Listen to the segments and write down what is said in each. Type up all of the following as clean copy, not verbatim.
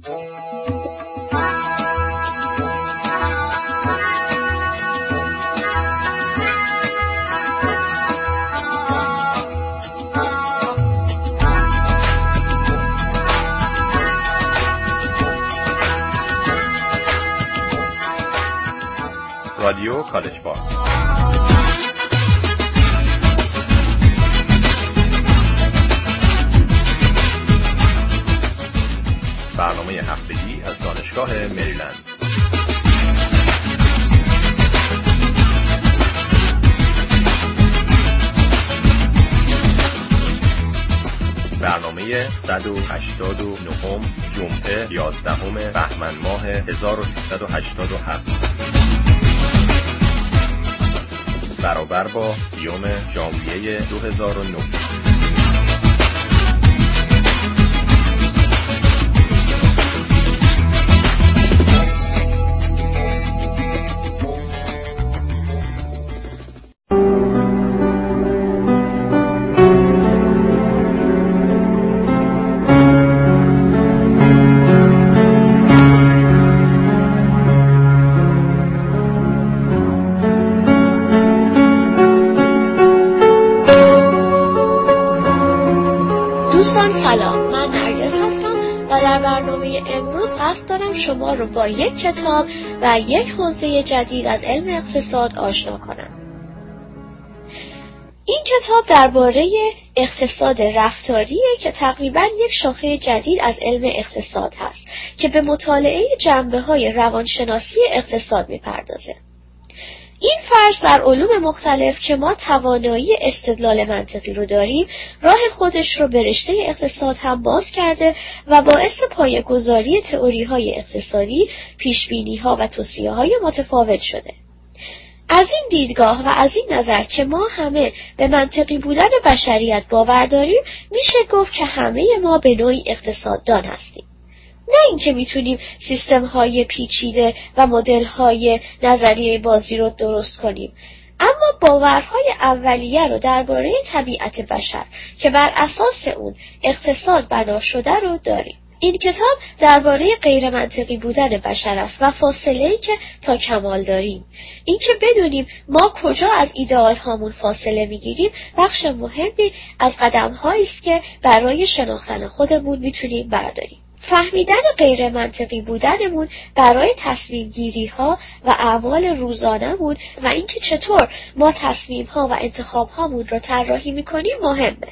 رادیو کالج باز. برنامه هفتگی از دانشگاه مریلند. برنامه 189 جمعه 11 بهمن ماه 1387 برابر با 30 ژانویه 2009. شما رو با یک کتاب و یک حوزه جدید از علم اقتصاد آشنا کنم. این کتاب درباره اقتصاد رفتاریه که تقریباً یک شاخه جدید از علم اقتصاد هست که به مطالعه جنبه‌های روانشناسی اقتصاد می‌پردازه. این فرض در علوم مختلف که ما توانایی استدلال منطقی رو داریم، راه خودش رو به رشته اقتصاد هم باز کرده و باعث پایه‌گذاری تئوری‌های اقتصادی، پیشبینی‌ها و توصیه‌های متفاوت شده. از این دیدگاه و از این نظر که ما همه به منطقی بودن بشریت باور داریم، میشه گفت که همه ما به نوعی اقتصاددان هستیم. نه اینکه میتونیم سیستم‌های پیچیده و مدل‌های نظریه بازی رو درست کنیم، اما باورهای اولیه رو درباره طبیعت بشر که بر اساس اون اقتصاد بنا شده رو داریم. این کتاب درباره غیر منطقی بودن بشر است و فاصله‌ای که تا کمال داریم. اینکه بدونیم ما کجا از ایدئال هامون فاصله میگیریم بخش مهمی از قدم‌هایی است که برای شناختن خودمون میتونیم برداریم. فهمیدن غیر منطقی بودنمون برای تصمیم گیری ها و اعمال روزانمون و اینکه چطور ما تصمیم ها و انتخاب هامون رو طراحی میکنیم مهمه.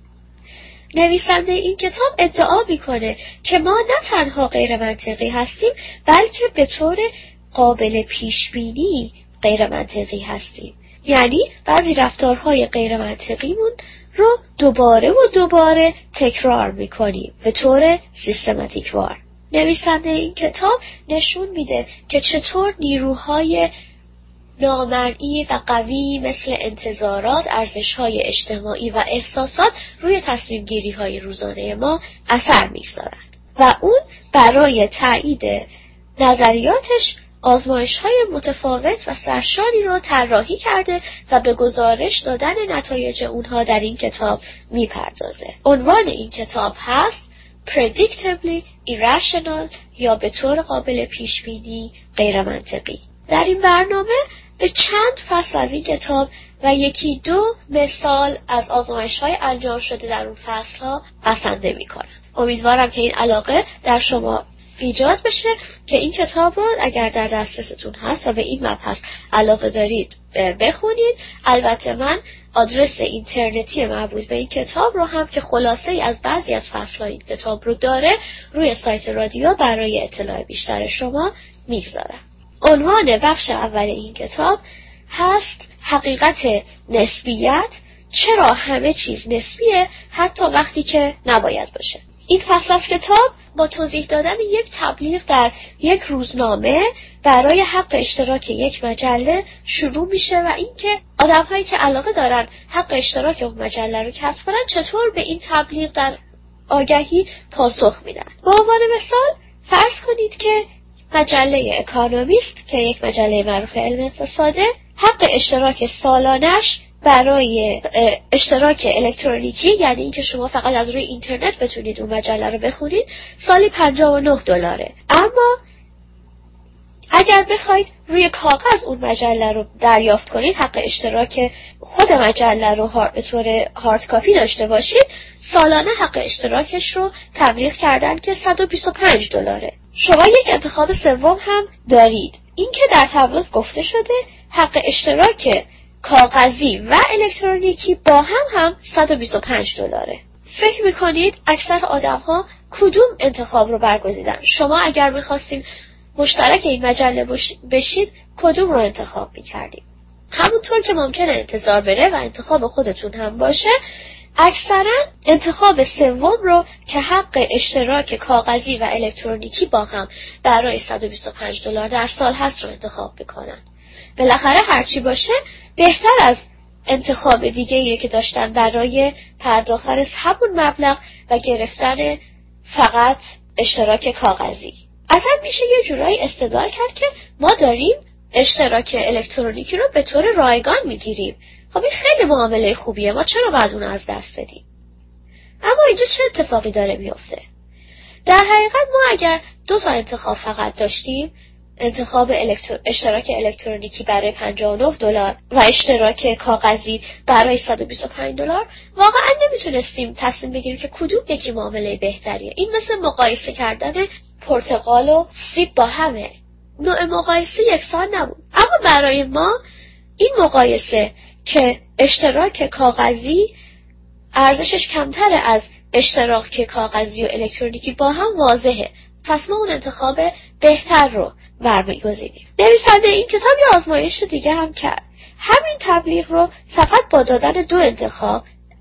نویسنده این کتاب ادعا میکنه که ما نه تنها غیر منطقی هستیم بلکه به طور قابل پیش بینی غیر منطقی هستیم. یعنی بعضی رفتارهای غیر منطقیمون رو دوباره تکرار میکنیم به طور سیستماتیک وار. نویسنده این کتاب نشون میده که چطور نیروهای نامرئی و قوی مثل انتظارات، ارزش‌های اجتماعی و احساسات روی تصمیم گیری های روزانه ما اثر میگذارند و اون برای تایید نظریاتش آزمایش‌های متفاوت و سرشاری رو طراحی کرده و به گزارش دادن نتایج اونها در این کتاب میپردازه. عنوان این کتاب هست Predictably Irrational یا به طور قابل پیشبینی غیر منطقی. در این برنامه به چند فصل از این کتاب و یکی دو مثال از آزمایش‌های انجام شده در اون فصل‌ها بسنده می‌کنم. امیدوارم که این علاقه در شما ایجاد بشه که این کتاب رو اگر در دسترستون هست و به این مبحث علاقه دارید بخونید. البته من آدرس اینترنتی مربوط به این کتاب رو هم که خلاصه ای از بعضی از فصل‌های این کتاب رو داره روی سایت رادیو برای اطلاع بیشتر شما میگذارم. عنوان بخش اول این کتاب هست حقیقت نسبیت، چرا همه چیز نسبیه حتی وقتی که نباید باشه. این فصل از کتاب با توضیح دادن یک تبلیغ در یک روزنامه برای حق اشتراک یک مجله شروع میشه و اینکه آدم‌هایی که علاقه دارن حق اشتراک اون مجله رو کسب کنن چطور به این تبلیغ در آگهی پاسخ میدن. به عنوان مثال فرض کنید که مجله اکانومیست که یک مجله معروف علم اقتصاده حق اشتراک سالانش برای اشتراک الکترونیکی، یعنی اینکه شما فقط از روی اینترنت بتونید اون مجله رو بخونید، سالی $59. اما اگر بخواید روی کاغذ اون مجله رو دریافت کنید، حق اشتراک خود مجله رو به طور هارد کاپی داشته باشید، سالانه حق اشتراکش رو تبلیغ کردن که $125. شما یک انتخاب سوم هم دارید، این که در تبلیغ گفته شده حق اشتراک کاغذی و الکترونیکی با هم $125. فکر میکنید اکثر آدم ها کدوم انتخاب رو برگزیدن؟ شما اگر میخواستین مشترک این مجله بشید کدوم رو انتخاب میکردید؟ همونطور که ممکنه انتظار بره و انتخاب خودتون هم باشه، اکثرا انتخاب سوم رو که حق اشتراک کاغذی و الکترونیکی با هم برای $125 در سال هست رو انتخاب میکنن. بالاخره هرچی باشه بهتر از انتخاب دیگه‌ایه که داشتن برای پرداختن همون مبلغ و گرفتن فقط اشتراک کاغذی. اصلا میشه یه جورایی استدلال کرد که ما داریم اشتراک الکترونیکی رو به طور رایگان میگیریم. خب این خیلی معامله خوبیه، ما چرا باید اون از دست بدیم؟ اما اینجا چه اتفاقی داره میفته؟ در حقیقت ما اگر 2 تا انتخاب فقط داشتیم، انتخاب اشتراک الکترونیکی برای $59 و اشتراک کاغذی برای $125، واقعا نمیتونستیم تصمیم بگیریم که کدوم یکی معامله بهتریه. این مثل مقایسه کردن پرتقال و سیب با همه، نوع مقایسه یکسان نبود. اما برای ما این مقایسه که اشتراک کاغذی ارزشش کمتره از اشتراک کاغذی و الکترونیکی با هم واضحه، پس ما اون انتخاب بهتر رو برمیگزینیم. نویسنده این کتاب یه آزمایش دیگه هم کرد. همین تبلیغ رو فقط با دادن 2 انتخاب،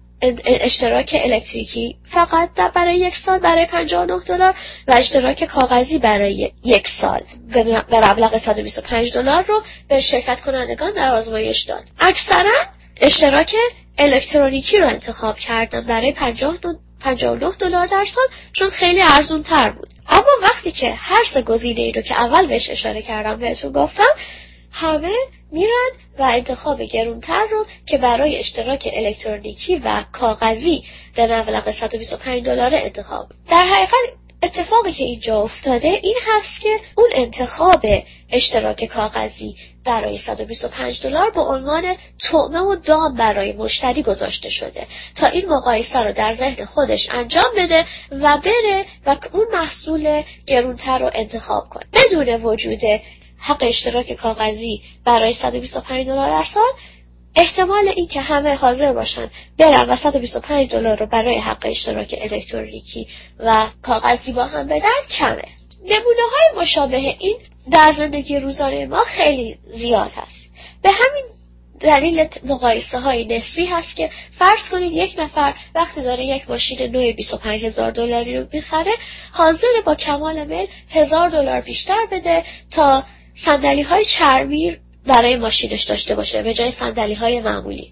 اشتراک الکتریکی فقط برای 1 سال برای $59 و اشتراک کاغذی برای 1 سال به مبلغ $125 رو به شرکت کنندگان در آزمایش داد. اکثرا اشتراک الکترونیکی رو انتخاب کردن برای $59 در سال، چون خیلی ارزون تر بود. اما وقتی که هر 3 گزینه‌ای رو که اول بهش اشاره کردم بهتون گفتم، همه میرن و انتخاب گرونتر رو که برای اشتراک الکترونیکی و کاغذی به مبلغ $125 انتخاب. در حقیقت اتفاقی که اینجا افتاده این هست که اون انتخاب اشتراک کاغذی برای $125 به عنوان طعمه و دام برای مشتری گذاشته شده تا این مقایسه رو در ذهن خودش انجام بده و بره و اون محصول گرونتر رو انتخاب کنه. بدون وجود حق اشتراک کاغذی برای $125 در سال، احتمال این که همه حاضر باشن برن و $125 رو برای حق اشتراک الکترونیکی و کاغذی با هم بدن کمه. نمونه‌های مشابه این در زندگی روزانه ما خیلی زیاد هست. به همین دلیل مقایسه های نسبی هست که فرض کنید یک نفر وقتی داره یک ماشین نو $25,000 رو میخره، حاضر با کمال میل $1,000 بیشتر بده تا صندلی های چرمی برای ماشینش داشته باشه به جای صندلی های معمولی.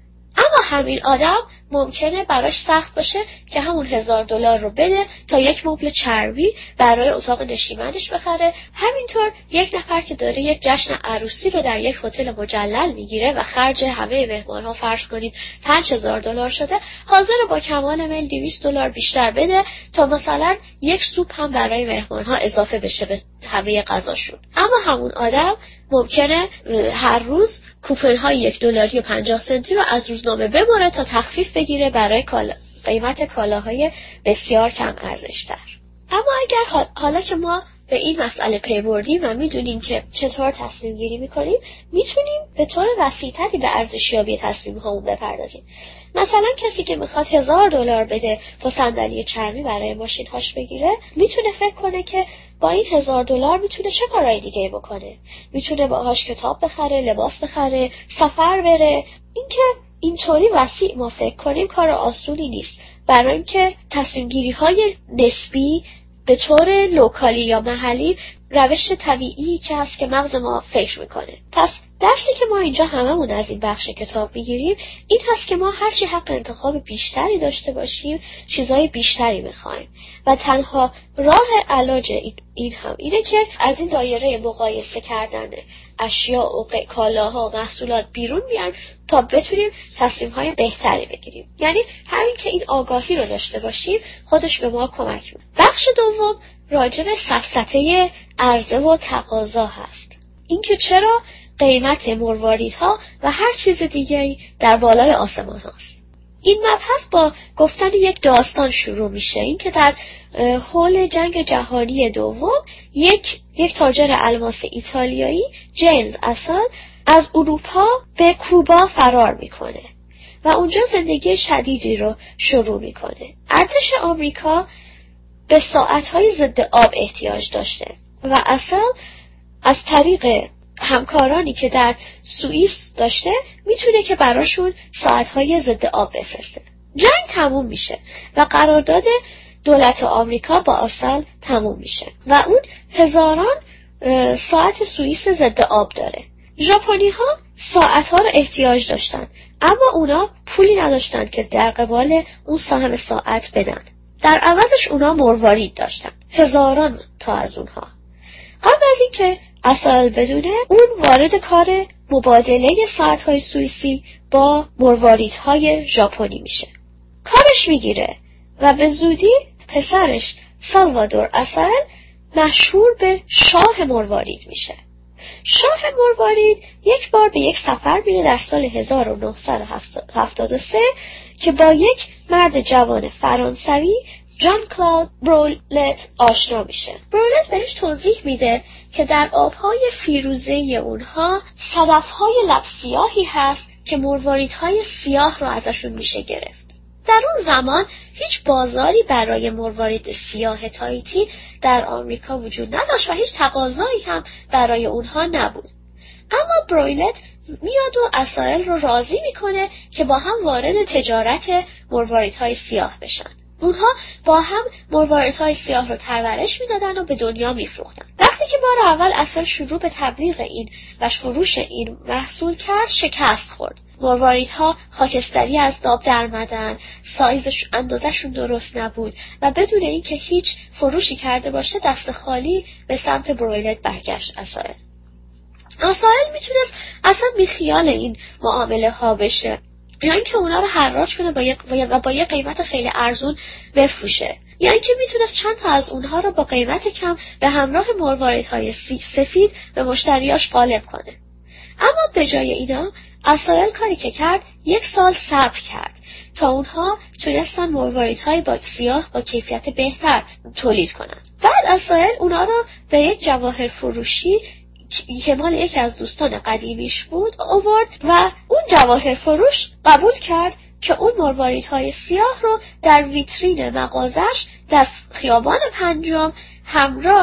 اما همین آدم ممکنه براش سخت باشه که همون $1,000 رو بده تا یک مبل چرمی برای اتاق نشیمنش بخره. همینطور یک نفر که داره یک جشن عروسی رو در یک هتل مجلل میگیره و خرج همه مهمان‌ها فرض کنید $5,000 شده، حاضر با کمال میل $200 بیشتر بده تا مثلا یک سوپ هم برای مهمان‌ها اضافه بشه به همه غذاشون. اما همون آدم ممکنه هر روز کوپن‌های $1.50 رو از روزنامه ببره تا تخفیف بگیره برای قیمت کالاهای بسیار کم ارزش‌تر. اما اگر حالا که ما به این مسئله پی بردیم و میدونیم که چطور تصمیم گیری میکنیم، میتونیم به طور وسیع‌تری به ارزشیابی تصمیم هامون بپردازیم. مثلا کسی که میخواد $1,000 بده تا صندلی چرمی برای ماشین‌هاش بگیره، میتونه فکر کنه که با این $1,000 میتونه چه کارهای دیگه بکنه. میتونه باهاش کتاب بخره، لباس بخره، سفر بره. اینکه اینطوری وسیع ما فکر کنیم کار آسونی نیست، برای اینکه تصمیم گیری های نسبی به طور لوکالی یا محلی روش طبیعی که هست که مغز ما فکر میکنه. پس درسی که ما اینجا هممون از این بخش کتاب میگیریم این هست که ما هرچی حق انتخاب بیشتری داشته باشیم چیزای بیشتری میخوایم و تنها راه علاج این هم اینه که از این دایره مقایسه کردن اشیاء و کالاها و محصولات بیرون بیایم تا بتونیم تصمیم‌های بهتری بگیریم. یعنی همین که این آگاهی رو داشته باشیم خودش به ما کمک می‌کنه. بخش دوم راجع به سفسطه عرضه و تقاضا هست. اینکه چرا قیمت مرواریدها و هر چیز دیگه‌ای در بالای آسمان هست. این مبحث با گفتن یک داستان شروع میشه. این که در حول جنگ جهانی دوم یک تاجر الماس ایتالیایی جیمز اسل از اروپا به کوبا فرار میکنه و اونجا زندگی شدیدی رو شروع میکنه. ارتش آمریکا به ساعتهای ضد آب احتیاج داشته و اسل از طریق همکارانی که در سوئیس داشته میتونه که براشون ساعتهای ضد آب بفرسته. جنگ تموم میشه و قرارداد دولت آمریکا با اسل تموم میشه و اون هزاران ساعت سوئیس ضد آب داره. ژاپنی ها ساعت ها رو احتیاج داشتن اما اونا پولی نداشتن که در قبال اون سهم ساعت بدن. در عوضش اونا مروارید داشتن، هزاران تا از اونها. قبل از اینکه اسل بدونه اون وارد کار مبادله ساعت‌های سوئیسی با مرواریدهای ژاپنی میشه. کارش میگیره و به زودی پسرش سالوادور اسل مشهور به شاه مروارید میشه. شاه مروارید یک بار به یک سفر میره در سال 1973 که با یک مرد جوان فرانسوی جان کلود برولت آشنا میشه. برولت بهش توضیح میده که در آبهای فیروزه اونها صدفهای لب سیاهی هست که مرواریدهای سیاه رو ازشون میشه گرفت. در اون زمان هیچ بازاری برای مروارید سیاه تایتی در آمریکا وجود نداشت و هیچ تقاضایی هم برای اونها نبود. اما برولت میاد و اسائل رو راضی میکنه که با هم وارد تجارت مرواریدهای سیاه بشن. اونها با هم مرواریدهای سیاه رو پرورش میدادن و به دنیا میفروختن. وقتی که بار اول اسل شروع به تبلیغ این و فروش این محصول کرد شکست خورد. مرواریدها خاکستری از داب درمدن، سایزش اندازشون درست نبود و بدون اینکه هیچ فروشی کرده باشه دست خالی به سمت برولت برگشت اسائل. اسائل میتونست اصلا بیخیال این معامله ها بشه یا اینکه اونا رو حراج کنه با یه قیمت خیلی ارزون بفروشه، یا اینکه میتونست چند تا از اونها رو با قیمت کم به همراه مرواریدهای سفید به مشتریاش غالب کنه. اما به جای اینا اسائل کاری که کرد 1 سال صبر کرد تا اونها تونستن مرواریدهای سیاه با کیفیت بهتر تولید کنن. بعد اسائل اونا رو به یک جواهر فروشی که مال یکی از دوستان قدیمیش بود آورد و اون جواهر فروش قبول کرد که اون مرواریدهای سیاه رو در ویترین مغازش در خیابان پنجم همراه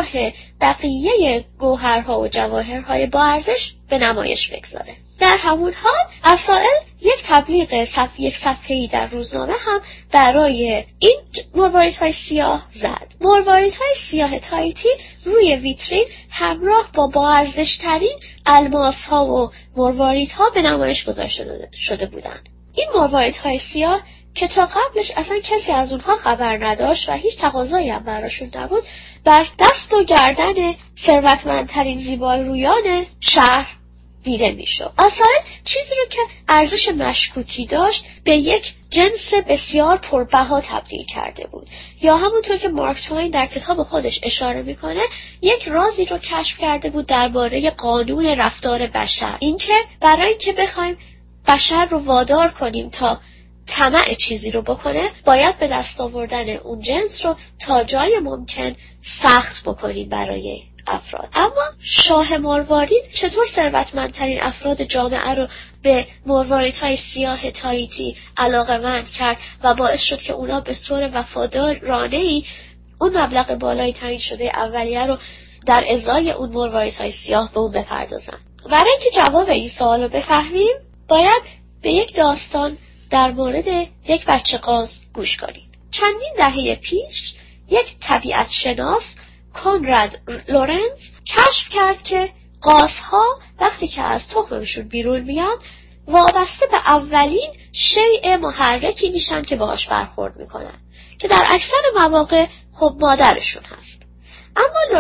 بقیه گوهرها و جواهرهای با ارزش به نمایش بگذاره. در همون حال اسائل یک تبلیغ یک صفحه‌ای در روزنامه هم برای این مرواریدهای سیاه زد. مرواریدهای سیاه تایتی روی ویترین همراه با ارزش‌ترین الماس‌ها و مرواریدها به نمایش گذاشته شده بودند. این مرواریدهای سیاه که تا قبلش اصلا کسی از اونها خبر نداشت و هیچ تقاضایی هم براشون نبود، بر دست و گردن ثروتمندترین زیبارویان شهر دیده میشد. اسائل چیزی رو که ارزش مشکوکی داشت به یک جنس بسیار پربها تبدیل کرده بود، یا همونطور که مارک توین در کتاب خودش اشاره میکنه یک رازی رو کشف کرده بود درباره قانون رفتار بشر، اینکه برای اینکه بخوایم بشر رو وادار کنیم تا طمع چیزی رو بکنه باید به دست آوردن اون جنس رو تا جای ممکن سخت بکنیم برای افراد. اما شاه مروارید چطور ثروتمندترین افراد جامعه رو به مرواریدهای سیاه تایتی علاقه‌مند کرد و باعث شد که اونا به طور وفادارانه‌ای اون مبلغ بالای تعیین شده اولیه رو در ازای اون مرواریدهای سیاه به اون بپردازن. برای اینکه جواب این سوال رو بفهمیم باید به یک داستان در مورد یک بچه قاز گوش کنیم. چندین دهه پیش یک طبیعت شناس کانراد لورنز کشف کرد که قازها وقتی که از تخمشون بیرون میان وابسته به اولین شیء محرکی میشن که باهاش برخورد میکنن که در اکثر مواقع خب مادرشون هست. اما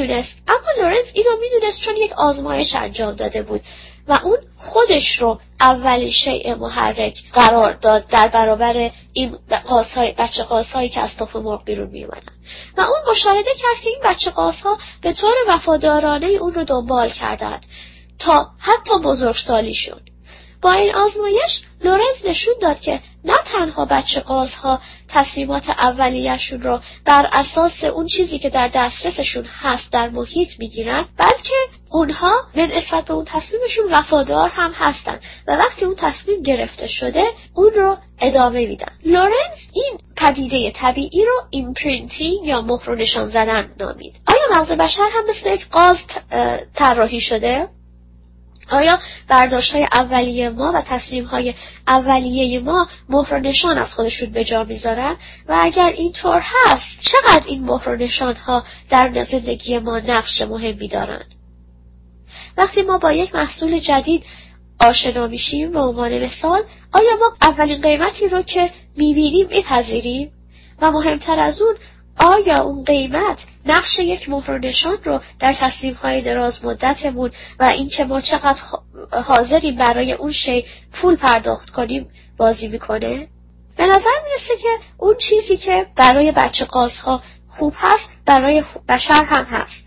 لورنس اینو میدونست چون یک آزمایش انجام داده بود و اون خودش رو اولین شیء محرک قرار داد در برابر این بچه قازهایی که از تخم مرغ بیرون میومدن و اون مشاهده کرد که این بچه قازها به طور وفادارانه اون رو دنبال کردند تا حتی بزرگسالیشون. با این آزمایش لورنس نشون داد که نه تنها بچه قازها تصمیمات اولیه‌شون رو بر اساس اون چیزی که در دسترسشون هست در محیط میگیرن، بلکه اونها به نسبت به اون تصمیمشون وفادار هم هستن و وقتی اون تصمیم گرفته شده اون رو ادامه میدن. لورنس این پدیده طبیعی رو ایمپرینتینگ یا مهر و نشان زدن نامید. آیا مغز بشر هم مثل یک قاز طراحی شده؟ آیا برداشت‌های اولیه ما و تصمیم‌های اولیه ما مهر و نشان از خودشون به جا می‌ذارن؟ و اگر اینطور هست چقدر این مهر و نشان‌ها در زندگی ما نقش مهمی دارن؟ وقتی ما با یک محصول جدید آشنا میشیم به عنوان مثال، آیا ما اولین قیمتی رو که می‌بینیم می‌پذیریم؟ و مهمتر از اون، آیا اون قیمت نقش یک مهر و نشان رو در تصمیم‌های دراز مدتمون و اینکه ما چقدر حاضریم برای اون شی پول پرداخت کنیم بازی میکنه؟ به نظر میرسه که اون چیزی که برای بچه قازها خوب هست برای بشر هم هست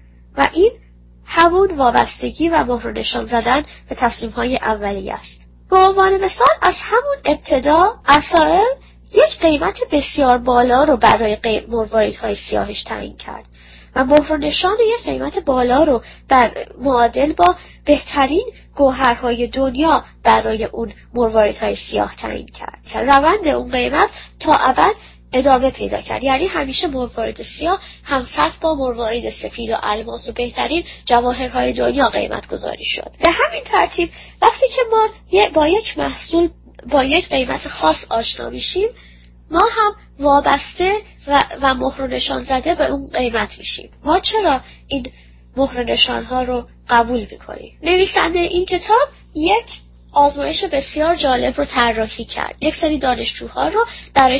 و این همون وابستگی و مهر و نشان زدن به تصمیم‌های اولیه است. به عنوان مثال از همون ابتدا اسرائیل یک قیمت بسیار بالا رو برای مرواریدهای سیاهش تعیین کرد و مهر و نشان یک قیمت بالا رو در معادل با بهترین گوهرهای دنیا برای اون مرواریدهای سیاه تعیین کرد. روند اون قیمت تا ابد ادامه پیدا کرد، یعنی همیشه مروارید سیاه همسط با مروارید سفید و الماس و بهترین جواهرهای دنیا قیمت گذاری شد. به همین ترتیب وقتی که ما با یک محصول با یک قیمت خاص آشنا میشیم، ما هم وابسته و مهر و نشان زده به اون قیمت میشیم. ما چرا این مهر و نشانها رو قبول میکنیم؟ نویسنده این کتاب یک آزمایش بسیار جالب رو طراحی کرد. یک سری دانشجوها رو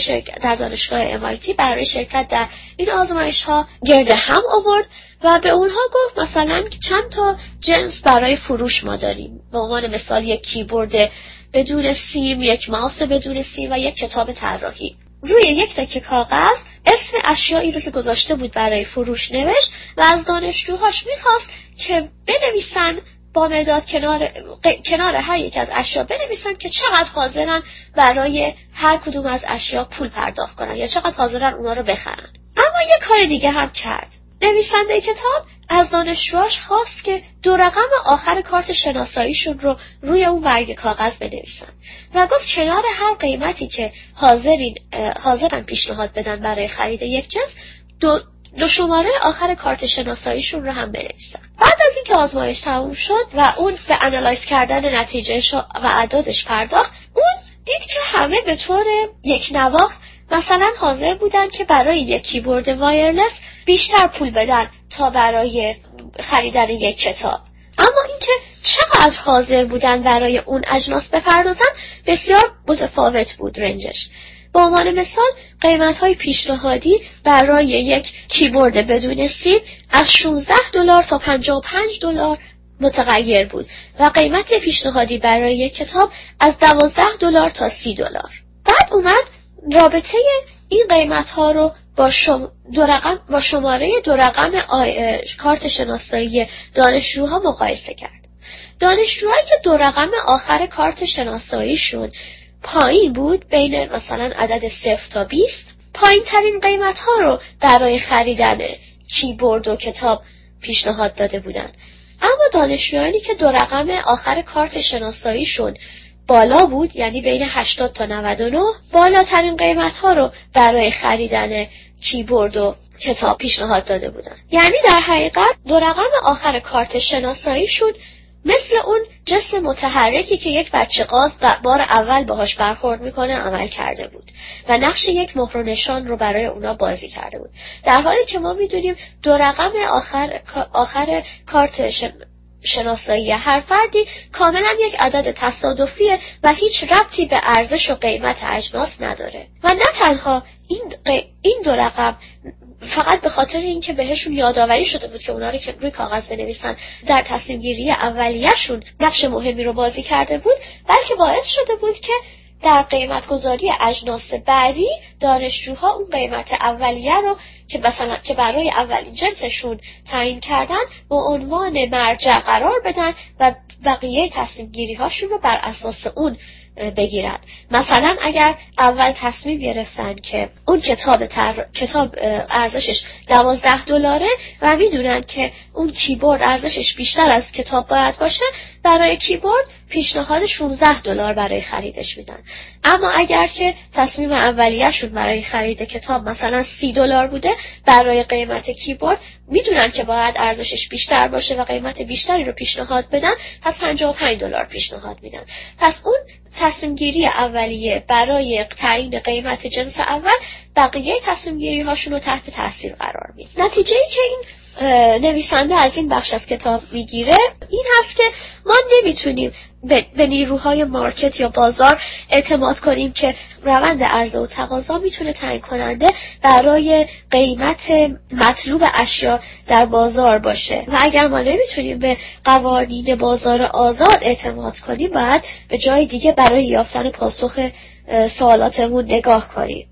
در دانشگاه MIT برای شرکت در این آزمایش ها گرد هم آورد و به اونها گفت مثلا که چند تا جنس برای فروش ما داریم. به عنوان مثال یک کیبورد بدون سیم، یک ماوس بدون سیم و یک کتاب طراحی. روی یک تکه کاغذ اسم اشیایی رو که گذاشته بود برای فروش نوشت و از دانشجوهاش میخواست که بنویسن با مداد کنار هر یک از اشیا بنویسن که چقدر حاضرن برای هر کدوم از اشیا پول پرداخت کنن یا چقدر حاضرن اونا رو بخرن. اما یک کار دیگه هم کرد. نویسنده کتاب از دانشجوهاش خواست که 2 رقم آخر کارت شناساییشون رو روی اون برگ کاغذ بنویسن و گفت کنار هر قیمتی که حاضرن پیشنهاد بدن برای خرید یک جنس 2 شماره آخر کارت شناساییشون رو هم بنویسن. بعد از اینکه آزمایش تموم شد و اون به انالایز کردن نتیجهش و اعدادش پرداخت، اون دید که همه به طور یک نواخت مثلا حاضر بودن که برای یک کیبورد وایرلس بیشتر پول بدن تا برای خریدن یک کتاب. اما اینکه چقدر حاضر بودن برای اون اجناس بپردازن بسیار متفاوت بود رنجش. به عنوان مثال قیمت‌های پیشنهادی برای یک کیبورد بدون سیم از $16 تا $55 متغیر بود و قیمت پیشنهادی برای یک کتاب از $12 تا $30. بعد اومد رابطه این قیمت‌ها رو با شماره 2 رقم کارت شناسایی دانشجوها مقایسه کرد. دانشجوهایی که 2 رقم آخر کارت شناساییشون پایین بود، بین مثلا عدد 0 تا 20، پایین ترین قیمت ها رو برای خریدن کیبورد و کتاب پیشنهاد داده بودن. اما دانشجویانی که 2 رقم آخر کارت شناساییشون بالا بود، یعنی بین 80 تا 99، بالاترین قیمت ها رو برای خریدن کیبورد و کتاب پیشنهاد داده بودن. یعنی در حقیقت 2 رقم آخر کارت شناساییشون مثل اون جسم متحرکی که یک بچه قاز بار اول باهاش برخورد میکنه عمل کرده بود و نقش یک مهر و نشان رو برای اونا بازی کرده بود. در حالی که ما میدونیم 2 رقم آخر کارت شناسایی هر فردی کاملا یک عدد تصادفیه و هیچ ربطی به ارزش و قیمت اجناس نداره. و نه تنها این دو رقم فقط به خاطر اینکه بهشون یادآوری شده بود که اونا رو که روی کاغذ بنویسن در تصمیم گیری اولیه‌شون نقش مهمی رو بازی کرده بود، بلکه باعث شده بود که در قیمت گذاری اجناس بعدی دانشجوها اون قیمت اولیه رو که مثلا که برای اولین جنسشون تعیین کردن به عنوان مرجع قرار بدن و بقیه تصمیم گیری هاشون رو بر اساس اون بگیرن. مثلا اگر اول تصمیم گرفتن که اون کتاب ارزشش $12 و میدونن که اون کیبورد ارزشش بیشتر از کتاب باید باشه، برای کیبورد پیشنهاد $16 برای خریدش میدن. اما اگر که تصمیم اولیه‌شون برای خرید کتاب مثلا $30 بوده، برای قیمت کیبورد میدونن که باید ارزشش بیشتر باشه و قیمت بیشتری رو پیشنهاد بدن، پس $55 پیشنهاد میدن. پس اون تصمیم گیری اولیه برای تعیین قیمت جنس اول بقیه تصمیم گیری هاشون رو تحت تاثیر قرار میده. نتیجه ای که این نویسنده از این بخش از کتاب میگیره این هست که ما نمیتونیم به نیروهای مارکت یا بازار اعتماد کنیم که روند عرضه و تقاضا میتونه تعیین کننده برای قیمت مطلوب اشیا در بازار باشه. و اگر ما نمیتونیم به قوانین بازار آزاد اعتماد کنیم، باید به جای دیگه برای یافتن پاسخ سوالاتمون نگاه کنیم.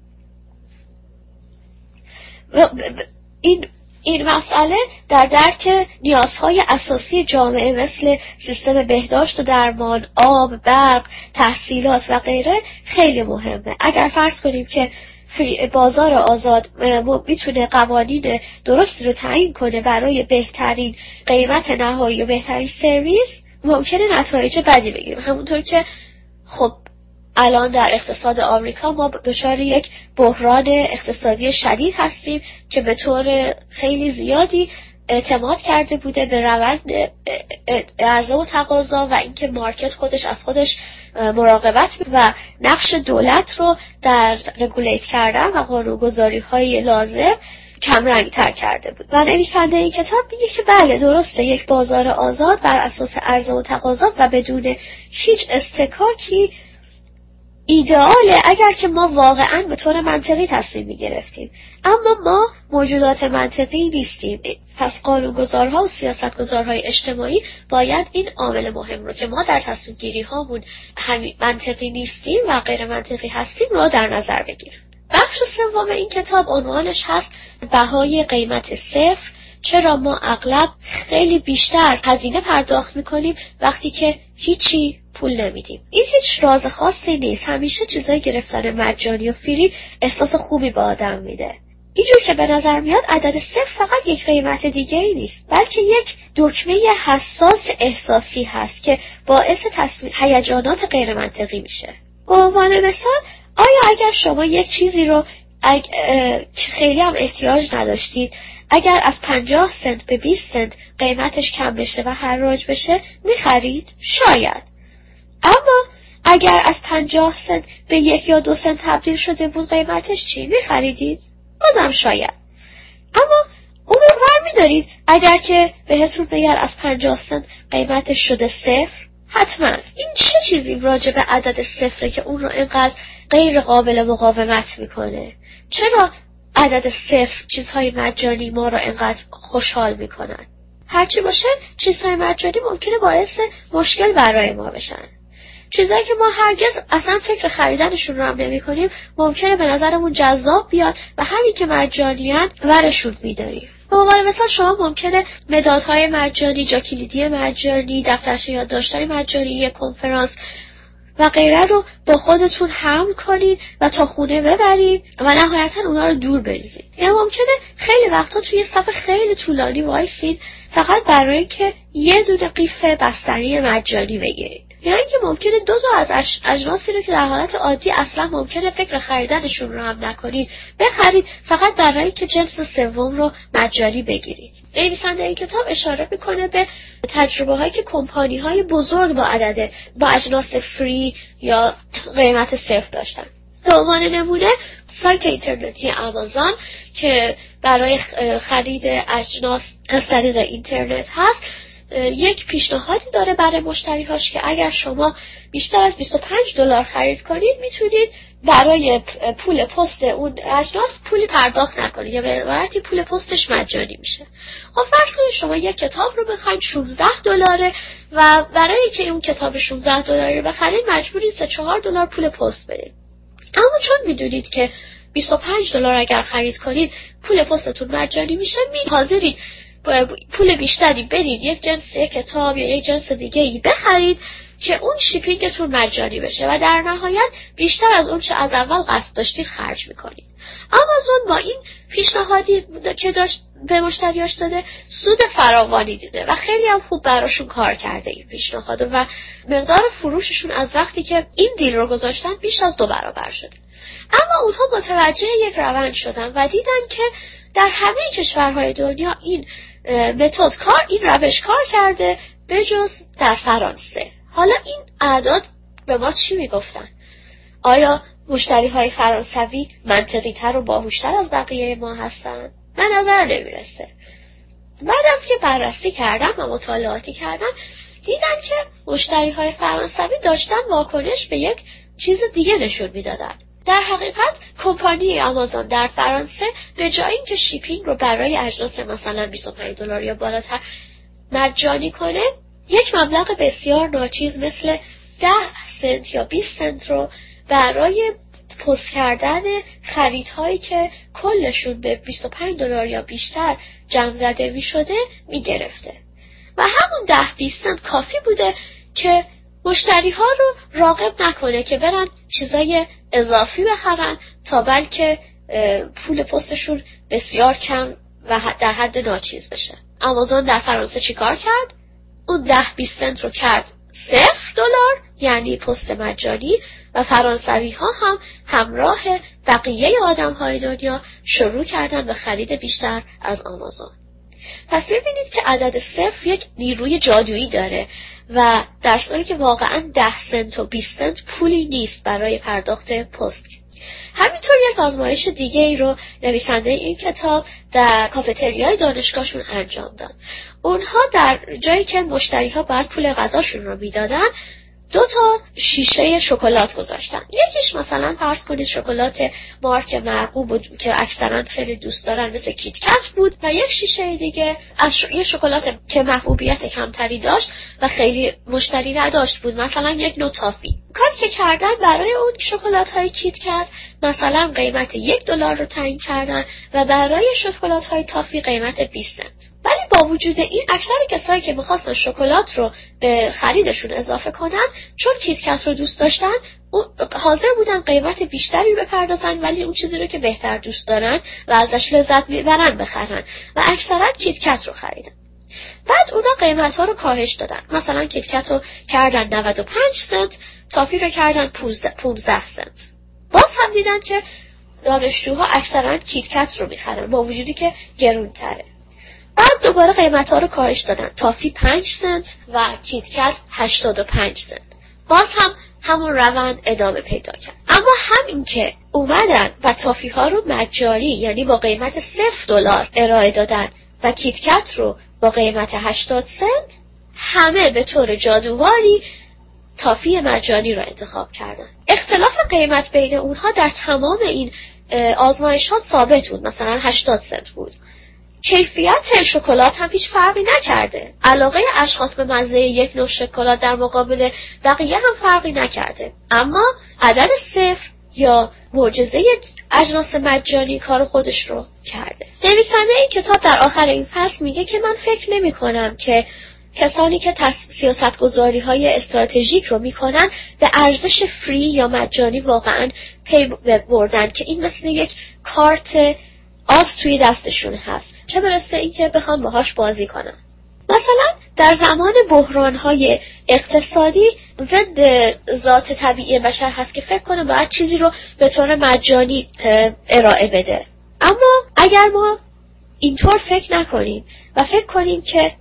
این مسئله در درک نیازهای اساسی جامعه مثل سیستم بهداشت و درمان، آب، برق، تحصیلات و غیره خیلی مهمه. اگر فرض کنیم که بازار آزاد میتونه قوانین درستی رو تعیین کنه برای بهترین قیمت نهایی و بهترین سرویس، ممکنه نتایج بدی بگیریم. همونطور که خب الان در اقتصاد آمریکا ما دچار یک بحران اقتصادی شدید هستیم که به طور خیلی زیادی اعتماد کرده بوده به روند عرضه و تقاضا و اینکه مارکت خودش از خودش مراقبت و نقش دولت رو در رگولیت کردن و قانون‌گذاری‌های لازم کمرنگ‌تر کرده بود. و نویسنده این کتاب میگه که بله درسته، یک بازار آزاد بر اساس عرضه و تقاضا و بدون هیچ اصطکاکی ایدئاله اگر که ما واقعاً به طور منطقی تصمیم می‌گرفتیم. اما ما موجودات منطقی نیستیم. پس قانونگذارها و سیاستگذارهای اجتماعی باید این عامل مهم رو که ما در تصمیم گیری هامون منطقی نیستیم و غیر منطقی هستیم رو در نظر بگیرن. بخش سوم این کتاب عنوانش هست بهای قیمت صفر. چرا ما اغلب خیلی بیشتر هزینه پرداخت میکنیم وقتی که هیچی پول نمیدیم؟ این هیچ راز خاصی نیست. همیشه چیزای گرفتن مجانی و فری احساس خوبی به آدم میده. اینجور که به نظر میاد عدد صفر فقط یک قیمت دیگه ای نیست، بلکه یک دکمه حساس احساسی هست که باعث هیجانات غیر منطقی میشه. به عنوان مثال، آیا اگر شما یک چیزی رو که خیلی هم احتیاج نداشتید، اگر از 50 سنت به 20 سنت قیمتش کم بشه و حراج بشه میخرید؟ شاید. اما اگر از 50 سنت به 1 یا 2 سنت تبدیل شده بود قیمتش چی؟ میخریدید؟ بازم شاید. اما اون رو برمی‌دارید اگر که بهتون بگن از 50 سنت قیمتش شده صفر؟ حتما. این چه چیزی راجع به عدد صفره که اون رو اینقدر غیر قابل مقاومت میکنه؟ چرا عدد صفر چیزهای مجانی ما رو اینقدر خوشحال میکنن؟ هرچی باشه چیزهای مجانی ممکنه باعث مشکل برای ما بشن. چیزایی که ما هرگز اصلا فکر خریدنشون رو هم نمی کنیم ممکنه به نظرمون جذاب بیاد و همین که مجانیان ورشون میداریم. به عنوان مثال شما ممکنه مدادهای مجانی، جا کلیدی مجانی، دفترچه یادداشت‌های مجانی، یک کنفرانس و غیره رو با خودتون حمل کنید و تا خونه ببرید و نهایتا اونا رو دور بریزید. یا ممکنه خیلی وقتا توی صف خیلی طولانی وایسید فقط برای که یه دونه قیف بستنی مجانی بگیرید. یا اینکه ممکنه 2 تا از اجناسی رو که در حالت عادی اصلا ممکنه فکر خریدنشون رو هم نکنید بخرید فقط در رایی که جنس سوم رو مجانی بگیرید. نویسنده این کتاب اشاره میکنه به تجربه هایی که کمپانی های بزرگ با اجناس فری یا قیمت صفر داشتن. به عنوان نمونه سایت اینترنتی آمازون که برای خرید اجناس از طریق اینترنت هست، یک پیشنهادی داره برای مشتریهاش که اگر شما بیشتر از $25 خرید کنید میتونید برای پول پست اون اجناس پولی پرداخت نکنید یا به عبارتی پول پستش مجانی میشه. خب فرض کنید شما یک کتاب رو بخواید $16 و برای که اون کتاب $16 رو بخرید مجبورید $3-4 پول پست بدید. اما چون میدونید که $25 اگر خرید کنید پول پستتون مجانی میشه، حاضرید پول بیشتری بدید یک جنس یک کتاب یا یک جنس دیگه ای بخرید که اون شیپینگتون مجانی بشه و در نهایت بیشتر از اون چه از اول قصد داشتید خرج میکنید. آمازون با این پیشنهادی که داشت به مشتریاش داده سود فراوانی دیده و خیلی هم خوب براشون کار کرده این پیشنهاد و مقدار فروششون از وقتی که این دیل رو گذاشتن بیش از 2 برابر شده. اما اونها متوجه یک روند شدن و دیدن که در همه کشورهای دنیا این این روش کار کرده به جز در فرانسه. حالا این اعداد به ما چی میگفتن؟ آیا مشتریهای فرانسوی منطقی تر و باهوشتر از بقیه ما هستن؟ به نظر نمیرسه. بعد از که بررسی کردن و مطالعاتی کردن دیدن که مشتریهای فرانسوی داشتن واکنش به یک چیز دیگه نشون میدادن. در حقیقت کمپانی آمازون در فرانسه به جای اینکه شیپینگ رو برای اجناس مثلا $25 یا بالاتر مجانی کنه، یک مبلغ بسیار ناچیز مثل 10 سنت یا 20 سنت رو برای پست کردن خریدهایی که کلشون به $25 یا بیشتر جمع زده می شده می گرفته و همون 10-20 سنت کافی بوده که مشتری ها رو راغب نکنه که برن چیزای اضافی بخرن تا بلکه پول پستشون بسیار کم و در حد ناچیز بشه. آمازون در فرانسه چی کار کرد؟ اون 10-20 سنت رو کرد $0 یعنی پست مجانی و فرانسوی ها هم همراه بقیه آدم های دنیا شروع کردن به خرید بیشتر از آمازون. پس ببینید که عدد 0 یک نیروی جادویی داره و در صورتی که واقعا 10 سنت و 20 سنت پولی نیست برای پرداخت پست. همینطور یک آزمایش دیگه ای رو نویسنده این کتاب در کافتریای دانشگاهشون انجام داد. اونها در جایی که مشتری ها باید پول غذاشون رو میدادن 2 شیشه شکلات گذاشتن. یکیش مثلا فرض کنید شکلات مارک مرغوب بود که اکثرا خیلی دوست دارن مثل کیت کت بود و یک شیشه دیگه از یه شکلات که محبوبیت کمتری داشت و خیلی مشتری نداشت بود، مثلا یک نوع تافی. کاری که کردن برای اون شکلات های کیت کت مثلا قیمت $1 رو تعیین کردن و برای شکلات های تافی قیمت 20 سنت. ولی با وجود این اکثر کسایی که می‌خواستن شکلات رو به خریدشون اضافه کنن چون کیت کت رو دوست داشتن حاضر بودن قیمت بیشتری بپردازن ولی اون چیزی رو که بهتر دوست دارن و ازش لذت میبرن بخرن و اکثرا کیت کت رو خریدن. بعد اونا قیمت‌ها رو کاهش دادن. مثلا کیت کت رو کردن 95 سنت، تافی رو کردن 15 سنت. باز هم دیدن که دانشجوها اکثرا کیت کت رو میخرن با وجودی که گرون‌تره. بعد دوباره قیمت‌ها رو کاهش دادن. تافی 5 سنت و کیت کت 85 سنت. باز هم همون روند ادامه پیدا کرد. اما همین که اومدن و تافی ها رو مجانی یعنی با قیمت $0 ارائه دادن و کیت کت رو با قیمت 80 سنت، همه به طور جادوواری تافی مجانی رو انتخاب کردن. اختلاف قیمت بین اونها در تمام این آزمایشات ثابت بود، مثلا 80 سنت بود. کیفیت شکلات هم هیچ فرقی نکرده. علاقه اشخاص به مزه یک نوع شکلات در مقابل بقیه هم فرقی نکرده. اما عدد 0 یا معجزه اجناس مجانی کار خودش رو کرده. نویسنده این کتاب در آخر این فصل میگه که من فکر نمی کنم که کسانی که سیاستگذاری های استراتژیک رو میکنن به ارزش فری یا مجانی واقعا پی بردن که این مثل یک کارت آس توی دستشون هست، چه برسه این که بخوام باهاش بازی کنن. مثلا در زمان بحران‌های اقتصادی ضد ذات طبیعی بشر هست که فکر کنه باید چیزی رو به طور مجانی ارائه بده. اما اگر ما اینطور فکر نکنیم و فکر کنیم که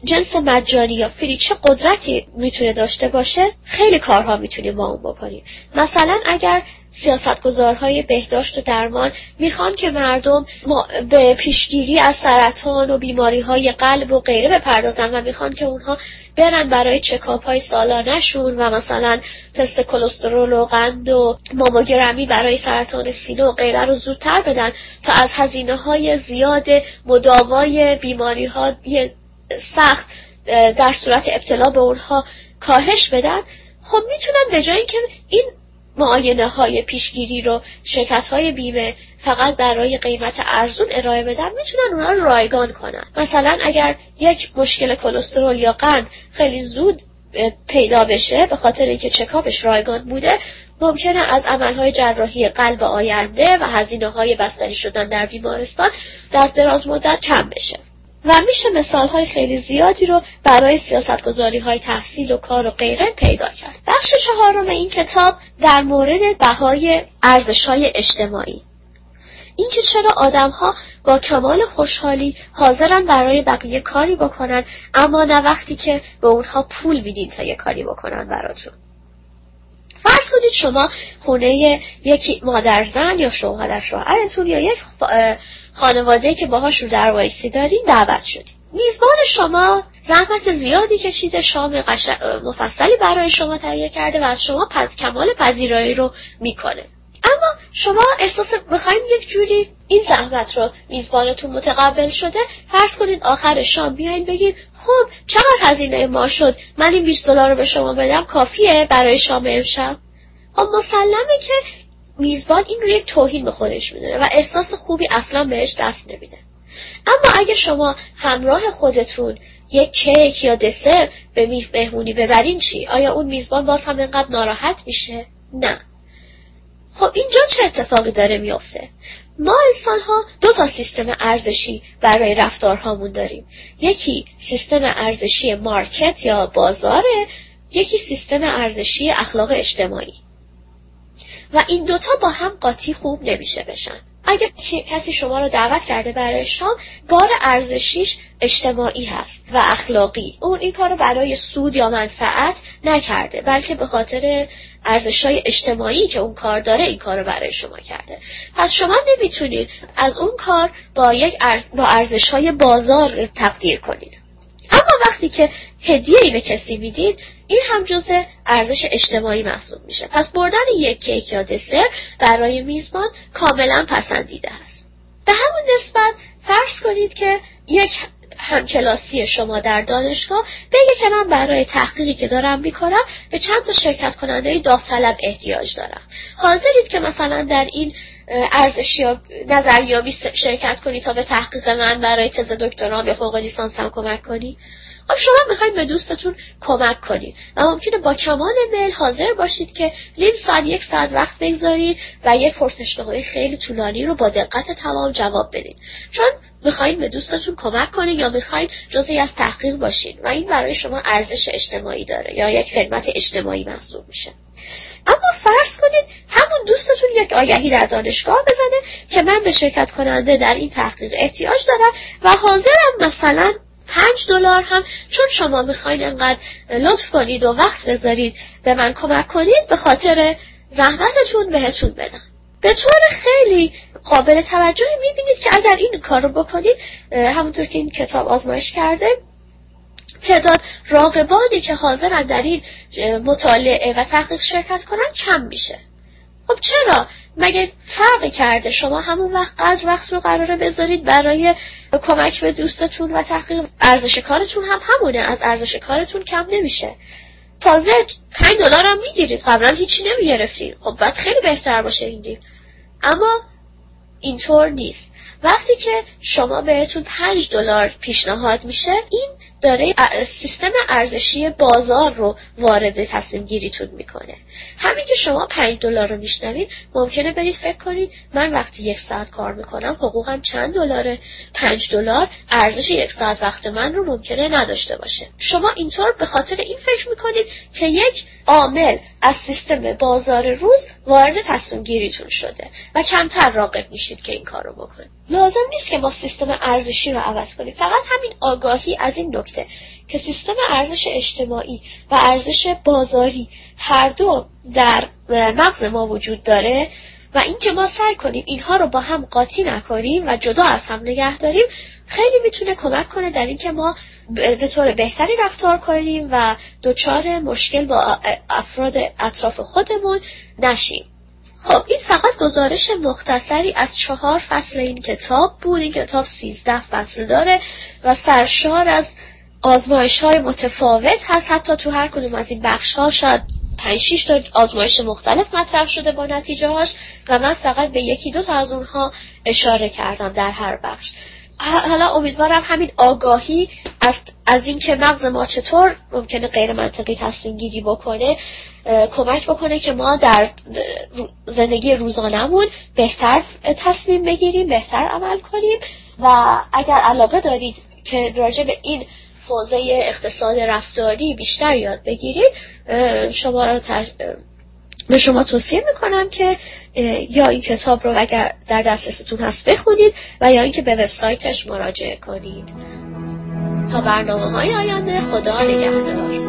جنس مجانی یا فری چه قدرتی میتونه داشته باشه، خیلی کارها میتونیم با اون بکنیم. مثلا اگر سیاستگزارهای بهداشت و درمان میخوان که مردم به پیشگیری از سرطان و بیماریهای قلب و غیره بپردازن و میخوان که اونها برن برای چکاپ های سالانه‌شون و مثلا تست کلسترول و قند و ماموگرامی برای سرطان سینه و غیره رو زودتر بدن تا از هزینه‌های زیاد مداوای بیماری‌های سخت در صورت ابتلا به اونها کاهش بدن، خب میتونن به جای اینکه این معاینه‌های پیشگیری رو شرکت‌های بیمه فقط برای قیمت ارزون ارائه بدن، میتونن اونها رو رایگان کنن. مثلا اگر یک مشکل کلسترول یا قند خیلی زود پیدا بشه به خاطر اینکه چکاپش رایگان بوده، ممکنه از عملهای جراحی قلب آینده و هزینه‌های بستری شدن در بیمارستان در دراز مدت کم بشه. و میشه مثالهای خیلی زیادی رو برای سیاستگزاری‌های تحصیل و کار و غیره پیدا کرد. بخش 4 این کتاب در مورد بهای ارزش‌های اجتماعی، اینکه چرا آدم‌ها با کمال خوشحالی حاضرن برای بقیه کاری بکنن اما نه وقتی که به اونها پول میدین تا یه کاری بکنن براتون. فرض کنید شما خونه یکی مادرزن یا شوهرتون یا یک خانواده که باهاش رو در وایسی دارین دعوت شدید. میزبان شما زحمت زیادی کشیده، شام مفصلی برای شما تهیه کرده و از شما کمال پذیرایی رو میکنه. اما شما احساس بخواید یک جوری این زحمت رو میزبانتون متقبل شده، فرض کنید آخر شام بیاین بگید خب چقدر هزینه ما شد، من این $20 رو به شما بدم کافیه برای شام امشب؟ خب مسلمه که میزبان این رو یک توهین به خودش میدونه و احساس خوبی اصلا بهش دست نمیده. اما اگه شما همراه خودتون یک کیک یا دسر به مهمونی ببرین چی؟ آیا اون میزبان باز هم اینقدر ناراحت میشه؟ نه. خب اینجا چه اتفاقی داره میفته؟ ما انسان ها 2 سیستم ارزشی برای رفتارهامون داریم. یکی سیستم ارزشی مارکت یا بازاره، یکی سیستم ارزشی اخلاق اجتماعی. و این 2 با هم قاطی خوب نمیشه بشن. اگر کسی شما رو دعوت کرده برای شام، بار ارزشیش اجتماعی هست و اخلاقی. اون این کارو برای سود یا منفعت نکرده، بلکه به خاطر ارزش‌های اجتماعی که اون کار داره این کارو برای شما کرده. پس شما نمیتونید از اون کار با ارزش‌های بازار تقدیر کنید. اما وقتی که هدیه‌ای به کسی میدید، این هم جزء ارزش اجتماعی محسوب میشه. پس بردن یک کیک یا دسر برای میزبان کاملا پسندیده است. به همون نسبت فرض کنید که یک همکلاسی شما در دانشگاه بگه که من برای تحقیقی که دارم میکنم به چند تا شرکت کننده داوطلب احتیاج دارم. حاضرید که مثلا در این نظریابی شرکت کنی تا به تحقیق من برای تز دکترام یا فوق لیسانسم کمک کنی؟ خب شما میخواید به دوستتون کمک کنید و ممکنه با کمال میل حاضر باشید که نیم ساعت 1 ساعت وقت بگذارید و یک پرسشنامه خیلی طولانی رو با دقت تمام جواب بدین، چون میخواید به دوستتون کمک کنید یا میخواید جزئی از تحقیق باشین و این برای شما ارزش اجتماعی داره یا یک خدمت اجتماعی محسوب میشه. اما فرض کنید همون دوستتون یک آگهی در دانشگاه بزنه که من به شرکت کننده در این تحقیق احتیاج دارم و حاضرم مثلا $5 هم چون شما میخواین انقدر لطف کنید و وقت بذارید به من کمک کنید به خاطر زحمتتون بهتون بدم. به طور خیلی قابل توجهی میبینید که اگر این کار رو بکنید، همونطور که این کتاب آزمایش کرده، تعداد راغبانی که حاضرن در این مطالعه و تحقیق شرکت کنن کم میشه. خب چرا؟ مگه فرقی کرده؟ شما همون وقت رو قراره بذارید برای کمک به دوستتون و تحقیق ارزش کارتون هم همونه، از ارزش کارتون کم نمیشه. تازه $5 هم میگیرید، قبلا هیچی نمیگرفتید. خب باید خیلی بهتر باشه این دیل. اما اینطور نیست. وقتی که شما بهتون $5 پیشنهاد میشه، این داره سیستم ارزشی بازار رو وارد تصمیم گیریتون میکنه. همین که شما $5 رو میشنوید، ممکنه برید فکر کنید من وقتی 1 ساعت کار میکنم حقوقم چند $؟ $5 ارزش 1 ساعت وقت من رو ممکنه نداشته باشه. شما اینطور به خاطر این فکر میکنید که یک عامل از سیستم بازار روز وارد تصمیم گیریتون شده و کمتر راغب میشید که این کار رو بکنید. لازم نیست که ما سیستم ارزشی رو عوض کنیم، فقط همین آگاهی از این نکته گرفته که سیستم ارزش اجتماعی و ارزش بازاری هر دو در مغز ما وجود داره و اینکه ما سعی کنیم اینها رو با هم قاطی نکنیم و جدا از هم نگه داریم خیلی میتونه کمک کنه در اینکه ما به طور بهتری رفتار کنیم و دچار مشکل با افراد اطراف خودمون نشیم. خب این فقط گزارش مختصری از 4 فصل این کتاب بود. این کتاب 13 فصل داره و سرشار از آزمایش‌های متفاوت هست. حتی تو هر کدوم از این بخش‌ها شاید 5-6 تا آزمایش مختلف مطرح شده با نتیجه‌هاش و من فقط به 1-2 تا از اونها اشاره کردم در هر بخش. حالا امیدوارم همین آگاهی از این که مغز ما چطور ممکنه غیر منطقی تصمیم گیری بکنه کمک بکنه که ما در زندگی روزانمون بهتر تصمیم بگیریم، بهتر عمل کنیم. و اگر علاقه دارید که راجع به این حوزه اقتصاد رفتاری بیشتر یاد بگیرید به شما توصیه میکنم که یا این کتاب رو اگر در دسترستون هست بخونید و یا اینکه به وبسایتش مراجعه کنید. تا برنامه‌های آینده، خدا نگهدار.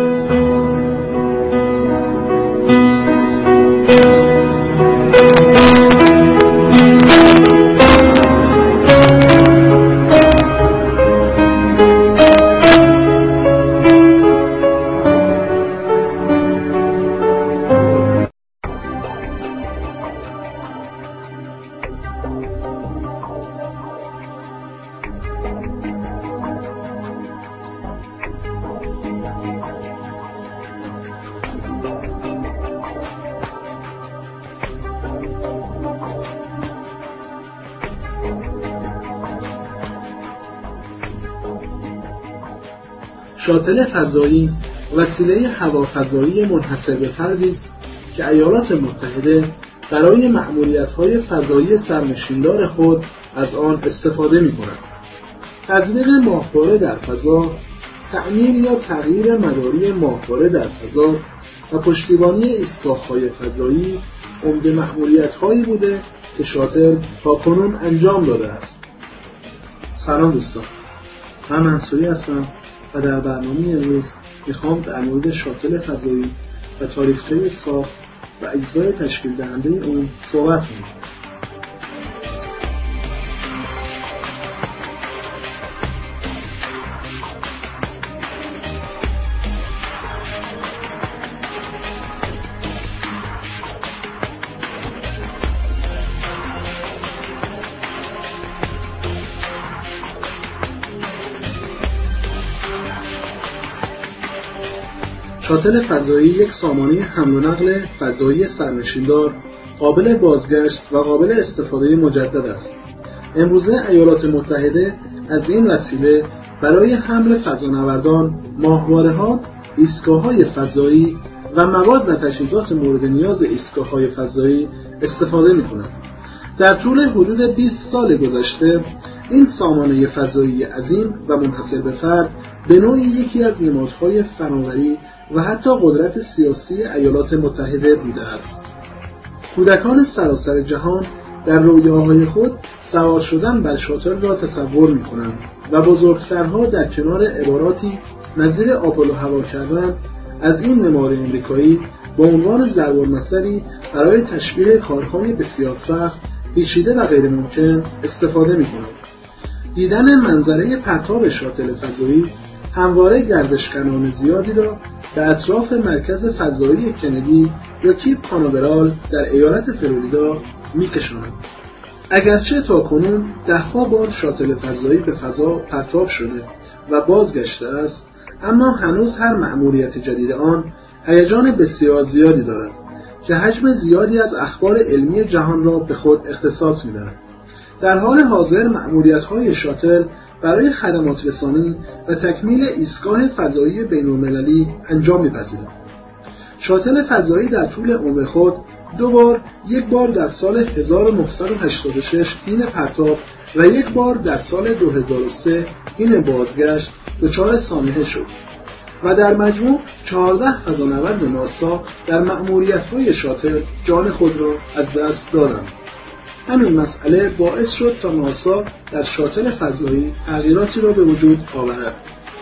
شاتل فضایی وسیله هوافضایی منحصر به فردی است که ایالات متحده برای مأموریت‌های فضایی سرنشیندار خود از آن استفاده می‌کند. تزریق ماهواره در فضا، تعمیر یا تغییر مداری ماهواره در فضا و پشتیبانی ایستگاه‌های فضایی عمده مأموریت‌هایی بوده که شاتل تاکنون انجام داده است. سلام دوستان، من منصوری هستم و در برنامه امروز میخوام در مورد شاتل فضایی و تاریخچه ساخت و اجزای تشکیل دهنده اون صحبت کنیم. شاتل فضایی یک سامانه حمل و نقل فضایی سرنشیندار قابل بازگشت و قابل استفاده مجدد است. امروزه ایالات متحده از این وسیله برای حمل فضانوردان، ماهواره‌ها، ایستگاه‌های فضایی و مواد و تجهیزات مورد نیاز ایستگاه‌های فضایی استفاده می‌کنند. در طول حدود 20 سال گذشته این سامانه فضایی عظیم و منحصر به فرد به نوعی یکی از نمادهای فناوری و حتی قدرت سیاسی ایالات متحده بوده است. کودکان سراسر جهان در رویاهای خود سوار شدن بر شاتل را تصور می‌کنند و بزرگترها در کنار عباراتی نظیر آب و هوا کردن از این نماد امریکایی با عنوان ضرب‌المثلی برای تشبیه کارهای بسیار سخت، پیچیده و غیر ممکن استفاده می‌کنند. دیدن منظره پرتاب شاتل فضایی همواره گردشکنان زیادی را به اطراف مرکز فضایی کندی یا کیپ کاناورال در ایالت فلوریدا می‌کشاند. اگرچه تاکنون ده‌ها بار شاتل فضایی به فضا پرتاب شده و بازگشته است، اما هنوز هر مأموریت جدید آن هیجان بسیار زیادی دارد که حجم زیادی از اخبار علمی جهان را به خود اختصاص می‌دهد. در حال حاضر مأموریت‌های شاتل برای خدمات رسانی و تکمیل ایستگاه فضایی بین‌المللی انجام می‌پذیرد. شاتل فضایی در طول عمر خود 2 بار، یک بار در سال 1986 حین پرتاب و یک بار در سال 2003 حین بازگشت دچار سانحه شد و در مجموع 14 فضانورد ناسا در مأموریت‌های شاتل جان خود را از دست دادند. همین مسئله باعث شد تا ناسا در شاتل فضایی تغییراتی را به وجود آورد.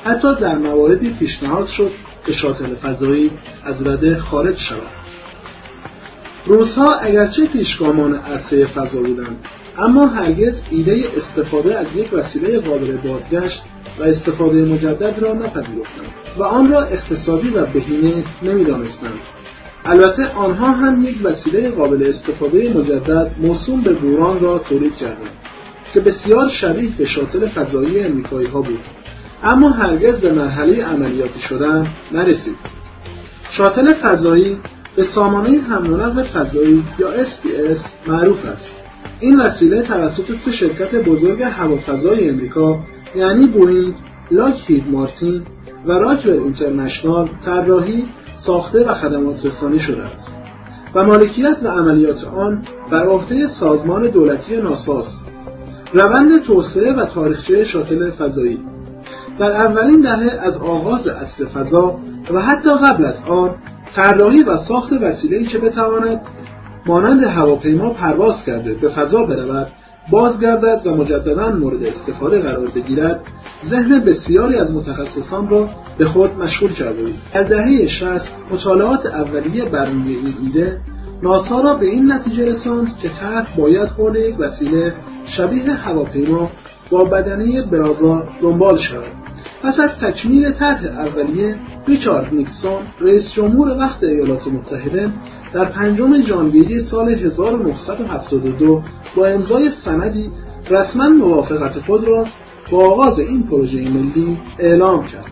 حتی در مواردی پیشنهاد شد که شاتل فضایی از رده خارج شود. روس‌ها اگرچه پیشگامان عرصه فضا بودند، اما هرگز ایده استفاده از یک وسیله قابل بازگشت و استفاده مجدد را نپذیرفتند و آن را اقتصادی و بهینه نمی‌دانستند. البته آنها هم یک وسیله قابل استفاده مجدد موسوم به بوران را تولید کردند که بسیار شبیه به شاتل فضایی امریکایی‌ها بود، اما هرگز به مرحله عملیاتی شدن نرسید. شاتل فضایی به سامانه حمل و نقل فضایی یا STS معروف است. این وسیله توسط 3 شرکت بزرگ هوافضای امریکا یعنی بوئینگ، لاکهید مارتین و راکول اینترنشنال طراحی، ساخته و خدمات رسانی شده است و مالکیت و عملیات آن بر عهده سازمان دولتی ناسا است. روند توسعه و تاریخچه شاتل فضایی در اولین دهه از آغاز عصر فضا و حتی قبل از آن، طراحی و ساخت وسیله‌ای که بتواند مانند هواپیما پرواز کرده به فضا برود، بازگردد و مجددا مورد استفاده قرار بگیرد، ذهن بسیاری از متخصصان را به خود مشغول کرده بود. در دهه 60 مطالعات اولیه بر روی این ایده ناسا را به این نتیجه رساند که طرح باید حول یک وسیله شبیه هواپیما با بدنه برازا دنبال شود. پس از تکمیل طرح اولیه، ریچارد نیکسون رئیس جمهور وقت ایالات متحده در 5 ژانویه سال 1972 با امضای سندی رسما موافقت خود را با آغاز این پروژه ملی اعلام کرد.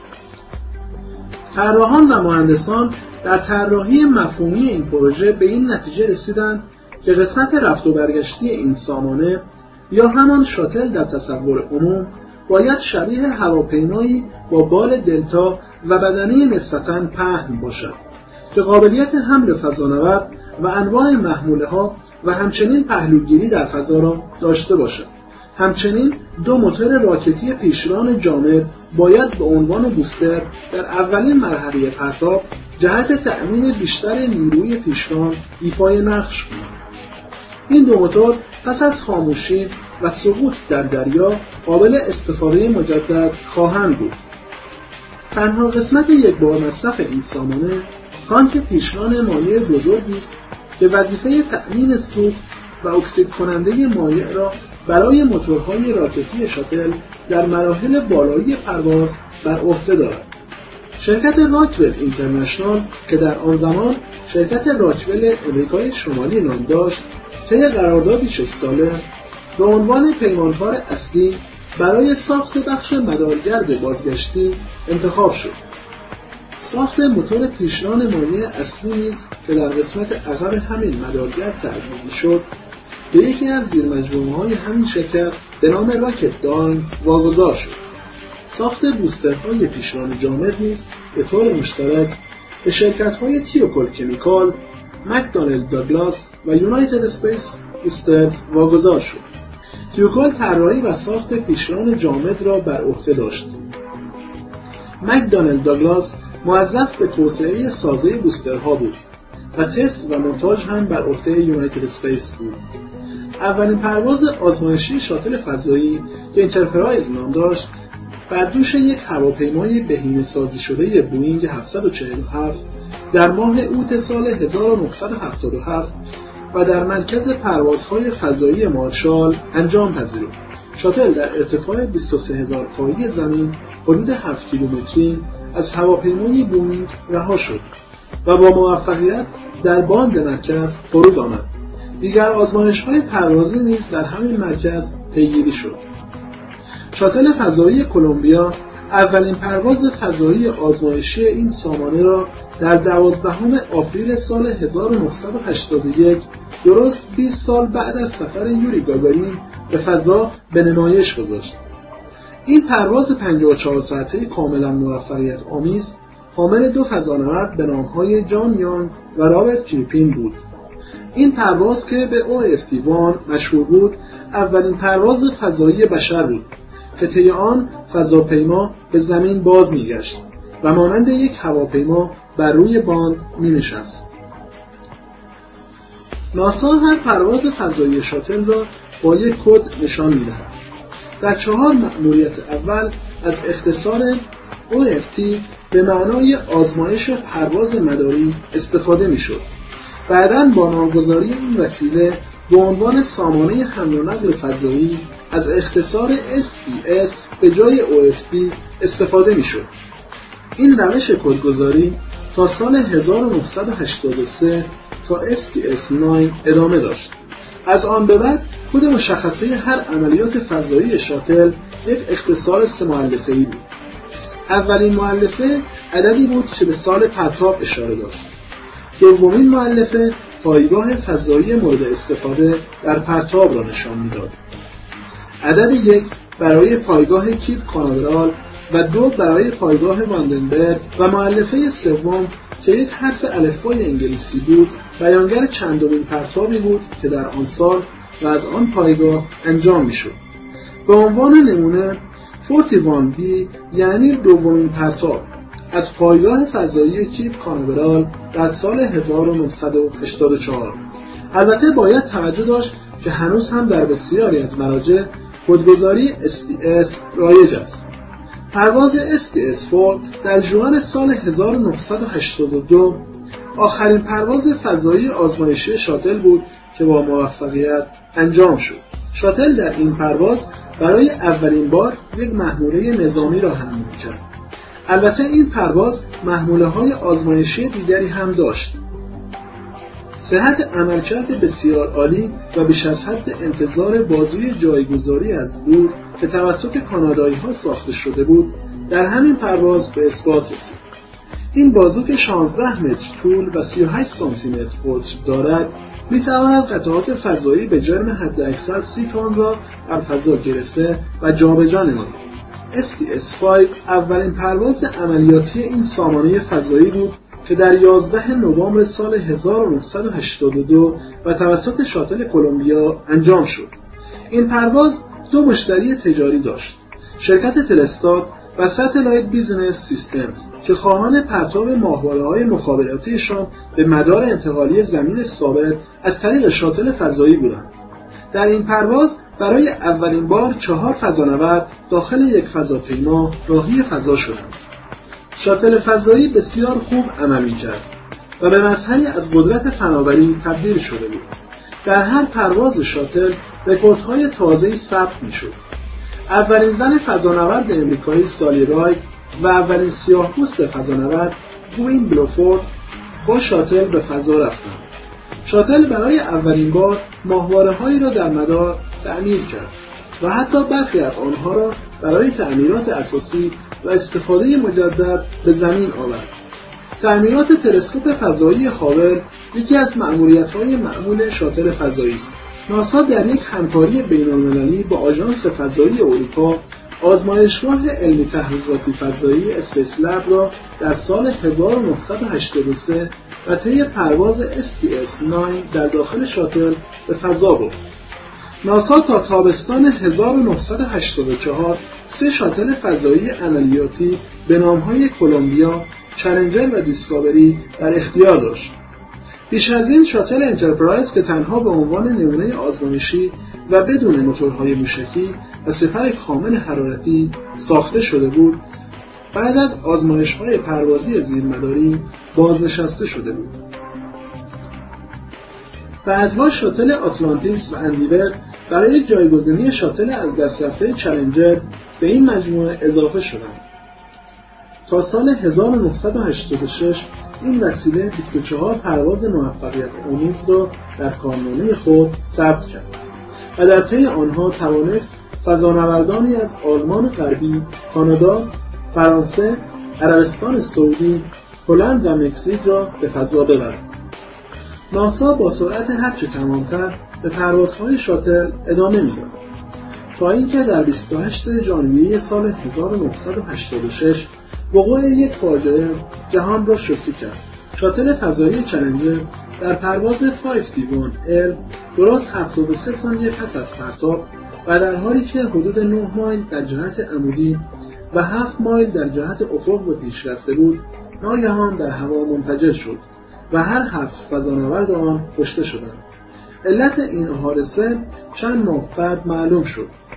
طراحان و مهندسان در طراحی مفهومی این پروژه به این نتیجه رسیدند که قسمت رفت و برگشتی این سامانه یا همان شاتل در تصور عموم باید شبیه هواپیمایی با بال دلتا و بدنه نسبتاً پهن باشد که قابلیت حمل فضانورد و انواع محموله‌ها و همچنین پهلوگیری در فضا را داشته باشد. همچنین 2 موتور راکتی پیشران جامد باید به عنوان بوستر در اولین مرحله پرتاب جهت تأمین بیشتر نیروی پیشران ایفای نقش کنند. این 2 موتور پس از خاموشی و سقوط در دریا قابل استفاده مجدد خواهند بود. تنها قسمت یک بار مصرف این سامانه تانک پیشران مایع بزرگی است که وظیفه تأمین سوخت و اکسید کننده مایع را برای موتورهای راکتی شاتل در مراحل بالایی پرواز بر عهده دارد. شرکت راکول اینترنشنال که در آن زمان شرکت راکول امریکای شمالی نام داشت، طی قراردادی 6 ساله به عنوان پیمانکار اصلی برای ساخت بخش مدارگرد بازگشتی انتخاب شد. ساخت موتور پیشران مایع اصلی نیز که در قسمت عقب همین مدارگرد تعبیه می‌شد، به یکی از زیرمجموعه‌های همین شرکت به نام راکت داین واگذار شد. ساخت بوسترهای پیشران جامد نیز به طور مشترک به شرکت‌های تیوکل کمیکال، مکدونالد داگلاس و یونایتد اسپیس بوسترز واگذار شد. تیوکل طراحی و ساخت پیشران جامد را بر عهده داشت. مکدونالد داگلاس موظف به توسعه سازه بوسترها بود و تست و مونتاژ هم بر عهده یونایتد اسپیس بود. اولین پرواز آزمایشی شاتل فضایی که انترپرایز نام داشت بر دوش یک هواپیمای بهینه‌سازی شده بوئینگ 747 در ماه اوت سال 1977 و در مرکز پروازهای فضایی مارشال انجام پذیرفت. شاتل در ارتفاع 23000 پایی زمین حدود 7 کیلومتری از هواپیمای بوئینگ رها شد و با موفقیت در باند مرکز فرود آمد. دیگر آزمایش‌های پروازی نیز در همین مرکز پیگیری شد. شاتل فضایی کلمبیا اولین پرواز فضایی آزمایشی این سامانه را در 12 آوریل سال 1981 درست 20 سال بعد از سفر یوری گاگارین به فضا به نمایش گذاشت. این پرواز 54 ساعته کاملا موفقیت آمیز حامل 2 فضانورد به نام‌های جان یانگ و رابرت کریپین بود. این پرواز که به OFT-1 مشهور بود، اولین پرواز فضایی بشر بود که طی آن فضاپیما به زمین باز می‌گشت و مانند یک هواپیما بر روی باند می‌نشست. ناسا هر پرواز فضایی شاتل را با یک کد نشان می‌دهد. در 4 مأموریت اول از اختصار OFT به معنای آزمایش پرواز مداری استفاده می‌شد. بعداً با نامگذاری این وسیله به عنوان سامانه حمل و نقل فضایی از اختصار STS به جای OFT استفاده می‌شد. این روش کدگذاری تا سال 1983 تا STS-9 ادامه داشت. از آن به بعد کد مشخصه هر عملیات فضایی شاتل یک اختصار 3 مؤلفه‌ای بود. اولین مؤلفه عددی بود که به سال پرتاب اشاره داشت. دومین مؤلفه پایگاه فضایی مورد استفاده در پرتاب را نشان می‌داد. عدد 1 برای پایگاه کیپ کاناورال و 2 برای پایگاه واندنبرگ و مؤلفه سوم که یک حرف الفبای انگلیسی بود بیانگر چندمین پرتابی بود که در آن سال و از آن پایگاه انجام می‌شد. به عنوان نمونه 41B یعنی دومین پرتاب از پایگاه فضایی کیپ کاناورال در سال 1984. البته باید توجه داشت که هنوز هم در بسیاری از مراجع کدگذاری STS رایج است. پرواز STS-4 در ژوئن سال 1982 آخرین پرواز فضایی آزمایشی شاتل بود که با موفقیت انجام شد. شاتل در این پرواز برای اولین بار یک محموله نظامی را حمل کرد. البته این پرواز محموله‌های آزمایشی دیگری هم داشت. صحت عملکرد بسیار عالی و بیش از حد انتظار بازوی جایگذاری از دور که توسط کانادایی‌ها ساخته شده بود در همین پرواز به اثبات رسید. این بازو که 16 متر طول و 38 سانتی متر قطر دارد می‌تواند قطعات فضایی به جرم حداکثر 30 تن را در فضا گرفته و جابجا نماید. STS-5 اولین پرواز عملیاتی این سامانه فضایی بود که در 11 نوامبر سال 1982 و توسط شاتل کلمبیا انجام شد. این پرواز 2 مشتری تجاری داشت: شرکت تلستات و ستلایت بیزنس سیستمز که خواهان پرتاب ماهواره‌های مخابراتیشان به مدار انتقالی زمین ثابت از طریق شاتل فضایی بودند. در این پرواز برای اولین بار 4 فضانورد داخل یک فضاپیما راهی فضا شدند. شاتل فضایی بسیار خوب عمل می‌کرد و به مظهری از قدرت فناوری تبدیل شده بود. در هر پرواز شاتل رکوردهای تازه‌ای ثبت می‌شد. اولین زن فضانورد امریکایی سالی رایت و اولین سیاه‌پوست فضانورد گوین بلوفورد با شاتل به فضا رفتند. شاتل برای اولین بار ماهواره‌هایی را در مدار تعمیر کرد و حتی برخی از آنها را برای تعمیرات اساسی و استفاده مجدد به زمین آورد. تعمیرات تلسکوپ فضایی هاول یکی از مأموریت‌های معمول شاتل فضایی است. ناسا در یک همکاری بین‌المللی با آژانس فضایی اروپا آزمایشگاه علمی تحقیقاتی فضایی اسپیس لب را در سال 1983 و طی پرواز STS-9 در داخل شاتل به فضا برد. ناسا تا تابستان 1984 سه شاتل فضایی عملیاتی به نام‌های کلمبیا، چالنجر و دیسکاوری در اختیار داشت. بیش از این شاتل انترپرایز که تنها به عنوان نمونه آزمایشی و بدون موتورهای موشکی و سپر کامل حرارتی ساخته شده بود، بعد از آزمایش‌های پروازی زیرمداری بازنشسته شده بود. بعدها شاتل آتلانتیس و اندیور برای جایگزینی شاتل از دست رفته چالنجر به این مجموعه اضافه شدند. تا سال 1986 این وسیله 24 پرواز موفقیت آمیز را در کارنامه خود ثبت کرد و در طی آنها توانست فضانوردانی از آلمان غربی، کانادا، فرانسه، عربستان سعودی، هلند و مکزیک را به فضا ببرد. ناسا با سرعت هرچه کمانتر به پروازهای شاتل ادامه می‌داد تا اینکه در 28 ژانویه سال 1986 وقوع یک فاجعه جهان را شوکه کرد. شاتل فضایی چالنجر در پرواز 5D1L درست 73 ثانیه پس از پرتاب و در حالی که حدود 9 مایل در جهت عمودی و 7 مایل در جهت افق به پیش رفته بود، ناگهان در هوا منفجر شد و هر 7 فضانورد آن کشته شدند. علت این حادثه چند ماه بعد معلوم شد.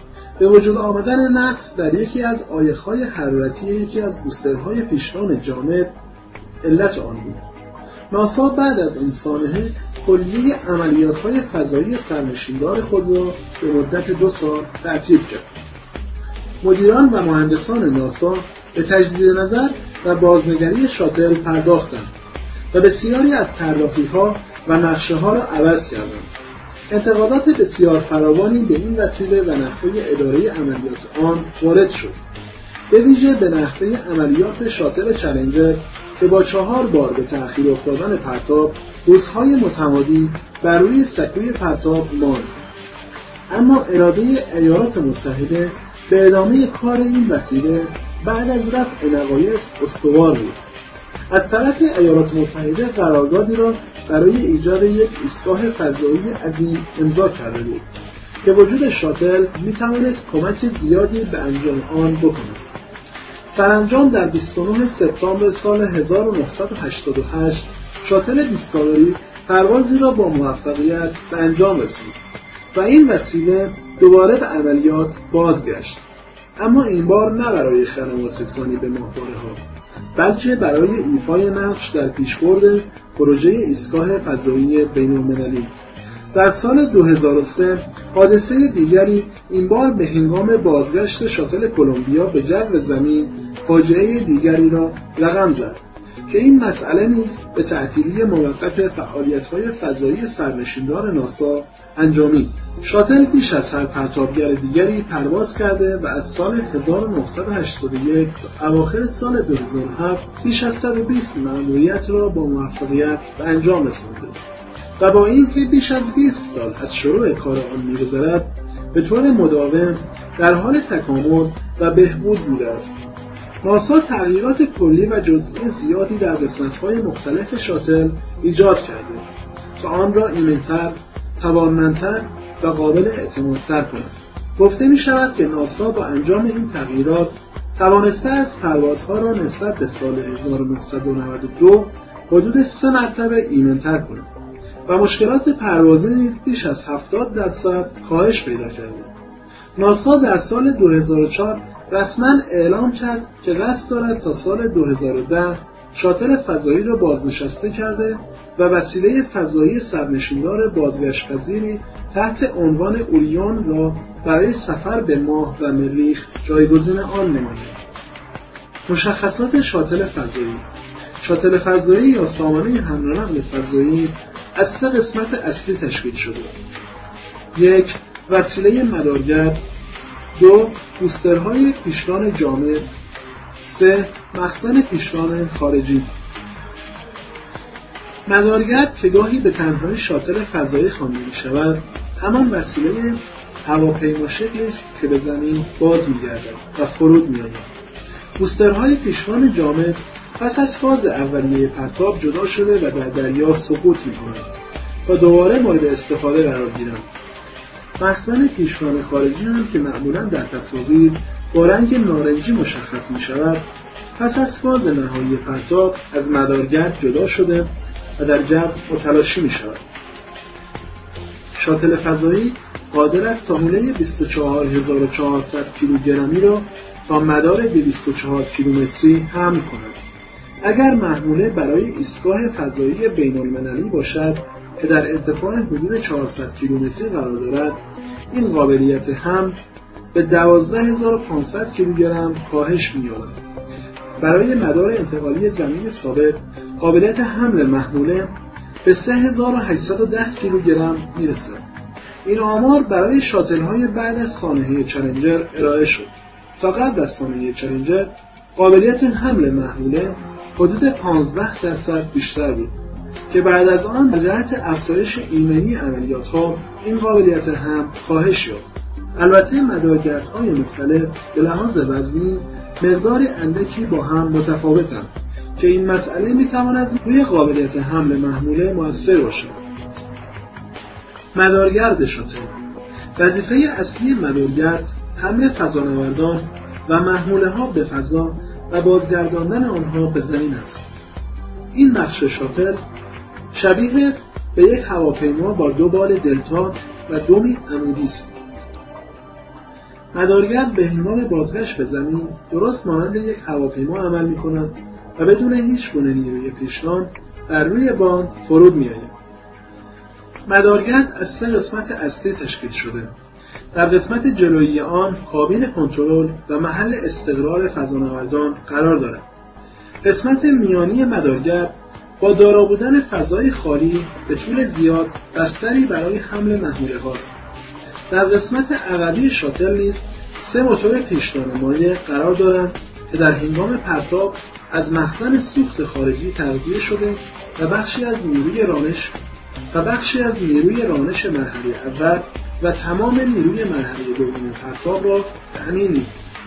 به وجود آمدن نقص در یکی از عایق‌های حرارتی یکی از بوسترهای پیشران جامد علت آن بود. ناسا بعد از این سانحه کلیه عملیات‌های فضایی سرنشیندار خود را به مدت 2 سال تعطیل کرد. مدیران و مهندسان ناسا به تجدید نظر و بازنگری شاتل پرداختند و بسیاری از طراحی‌ها و نقشه‌ها را عوض کردند. انتقادات بسیار فراوانی به این وسیله و نحوه اداره عملیات آن وارد شد، به ویژه به نحوه عملیات شاتل چالنجر که با 4 بار به تأخیر افتادن پرتاب روزهای متمادی بر روی سکوی پرتاب ماند. اما اراده ایالات متحده به ادامه کار این وسیله بعد از رفع نقایص استوار بود. از طرف ایالات متحده قراردادی را برای ایجاد یک ایستگاه فضایی عظیم امضا کرده بود که وجود شاتل می‌توانست کمک زیادی به انجام آن بکند. سرانجام در 29 سپتامبر سال 1988 شاتل دیسکاوری پروازی را با موفقیت به انجام رسید و این وسیله دوباره به عملیات بازگشت، اما این بار نه برای خدمات رسانی به ماهواره‌ها، بلکه برای ایفای نقش در پیشبرد پروژه ایستگاه فضایی بین‌المللی. در سال 2003 حادثه دیگری این بار به هنگام بازگشت شاتل کلمبیا به جو زمین فاجعه دیگری را رقم زد که این مسئله نیز به تعطیلی موقت فعالیت‌های فضایی سرنشیندار ناسا انجامید. شاتل بیش از هر پرتابگر دیگری پرواز کرده و از سال 1981 تا اواخر سال 2007 بیش از 120 مأموریت را با موفقیت به انجام رسانده و با اینکه بیش از 20 سال از شروع کار آن می‌گذرد به طور مداوم در حال تکامل و بهبود بوده است. ناسا تغییرات کلی و جزئی زیادی در قسمت‌های مختلف شاتل ایجاد کرده تا آن را ایمن‌تر، توانمندتر و قابل اعتمادتر کند. گفته می شود که ناسا با انجام این تغییرات توانسته از پروازها را نسبت به سال 1992 حدود 3 مرتبه ایمن‌تر کند و مشکلات پروازی نیز بیش از 70% کاهش پیدا کرده. ناسا در سال 2004 رسما اعلام کرد که قصد دارد تا سال 2010 شاتل فضایی را بازنشسته کرده و وسیله فضایی سرنشیندار بازگشت‌پذیری تحت عنوان اوریون را برای سفر به ماه و مریخ جایگزین آن نماید. مشخصات شاتل فضایی. شاتل فضایی یا سامانه حمل و نقل فضایی از 3 قسمت اصلی تشکیل شده. 1. وسیله مدارگرد. 2. بوسترهای پیشران جامد. 3. مخزن پیشران خارجی. مدارگرد که گاهی به تنهایی شاتل فضایی خوانده می‌شود، همان وسیله هواپیما شکلی است که به زمین باز می‌گردد و فرود می‌آید. بوسترهای پیشران جامد پس از فاز اولیه پرتاب جدا شده و در دریا سقوط می‌کنند تا دوباره مورد استفاده قرار گیرند. مخزن پیشران خارجی هم که معمولاً در تصاویر با رنگ نارنجی مشخص می‌شود، پس از فاز نهایی پرتاب از مدارگرد جدا شده و در جو متلاشی می‌شود. شاتل فضایی قادر است تا حوله 24400 کیلوگرمی را تا مدار 204 کیلومتری حمل کند. اگر محموله برای ایستگاه فضایی بین‌المللی باشد که در ارتفاع حدود 400 کیلومتری قرار دارد، این قابلیت حمل به 12500 کیلوگرم کاهش می‌یابد. برای مدار انتقالی زمین ثابت قابلیت حمل محموله به 3810 کیلوگرم میرسد. این آمار برای شاتل‌های بعد از سانحه چالنجر ارائه شد. تا قبل از سانحه چالنجر قابلیت حمل محموله حدود 15% بیشتر بود که بعد از آن در جهت افزایش ایمنی عملیات‌ها این قابلیت حمل کاهش یافت. البته مدارگردهای مختلف به لحاظ وزنی مقدار اندکی با هم متفاوتند که این مسئله میتواند روی قابلیت حمل محموله مؤثر باشد. مدارگرد شاتل. وظیفه اصلی مدارگرد حمل فضانوردان و محموله ها به فضا و بازگرداندن آنها به زمین است. این نقش شاتل شبیه به یک هواپیما با 2 بال دلتا و دومی عمودی است. مدارگر به هنگام بازگشت به زمین درست مانند یک هواپیما عمل می‌کنند و بدون هیچ گونه نیروی پیشران بر روی باند فرود می‌آید. مدارگرد از 3 قسمت اصلی تشکیل شده. در قسمت جلویی آن کابین کنترل و محل استقرار فضانوردان قرار دارد. قسمت میانی مدارگرد با دارا بودن فضای خالی به طول زیاد بستری برای حمل محموله هاست. در قسمت عقبی شاتل نیز 3 موتور پیشران مایع قرار دارند که در هنگام پرتاب از مخزن سوخت خارجی تغذیه شده و بخشی از نیروی رانش مرحله اول و تمام نیروی مرحله دوم پرتاب را تأمین می‌کند.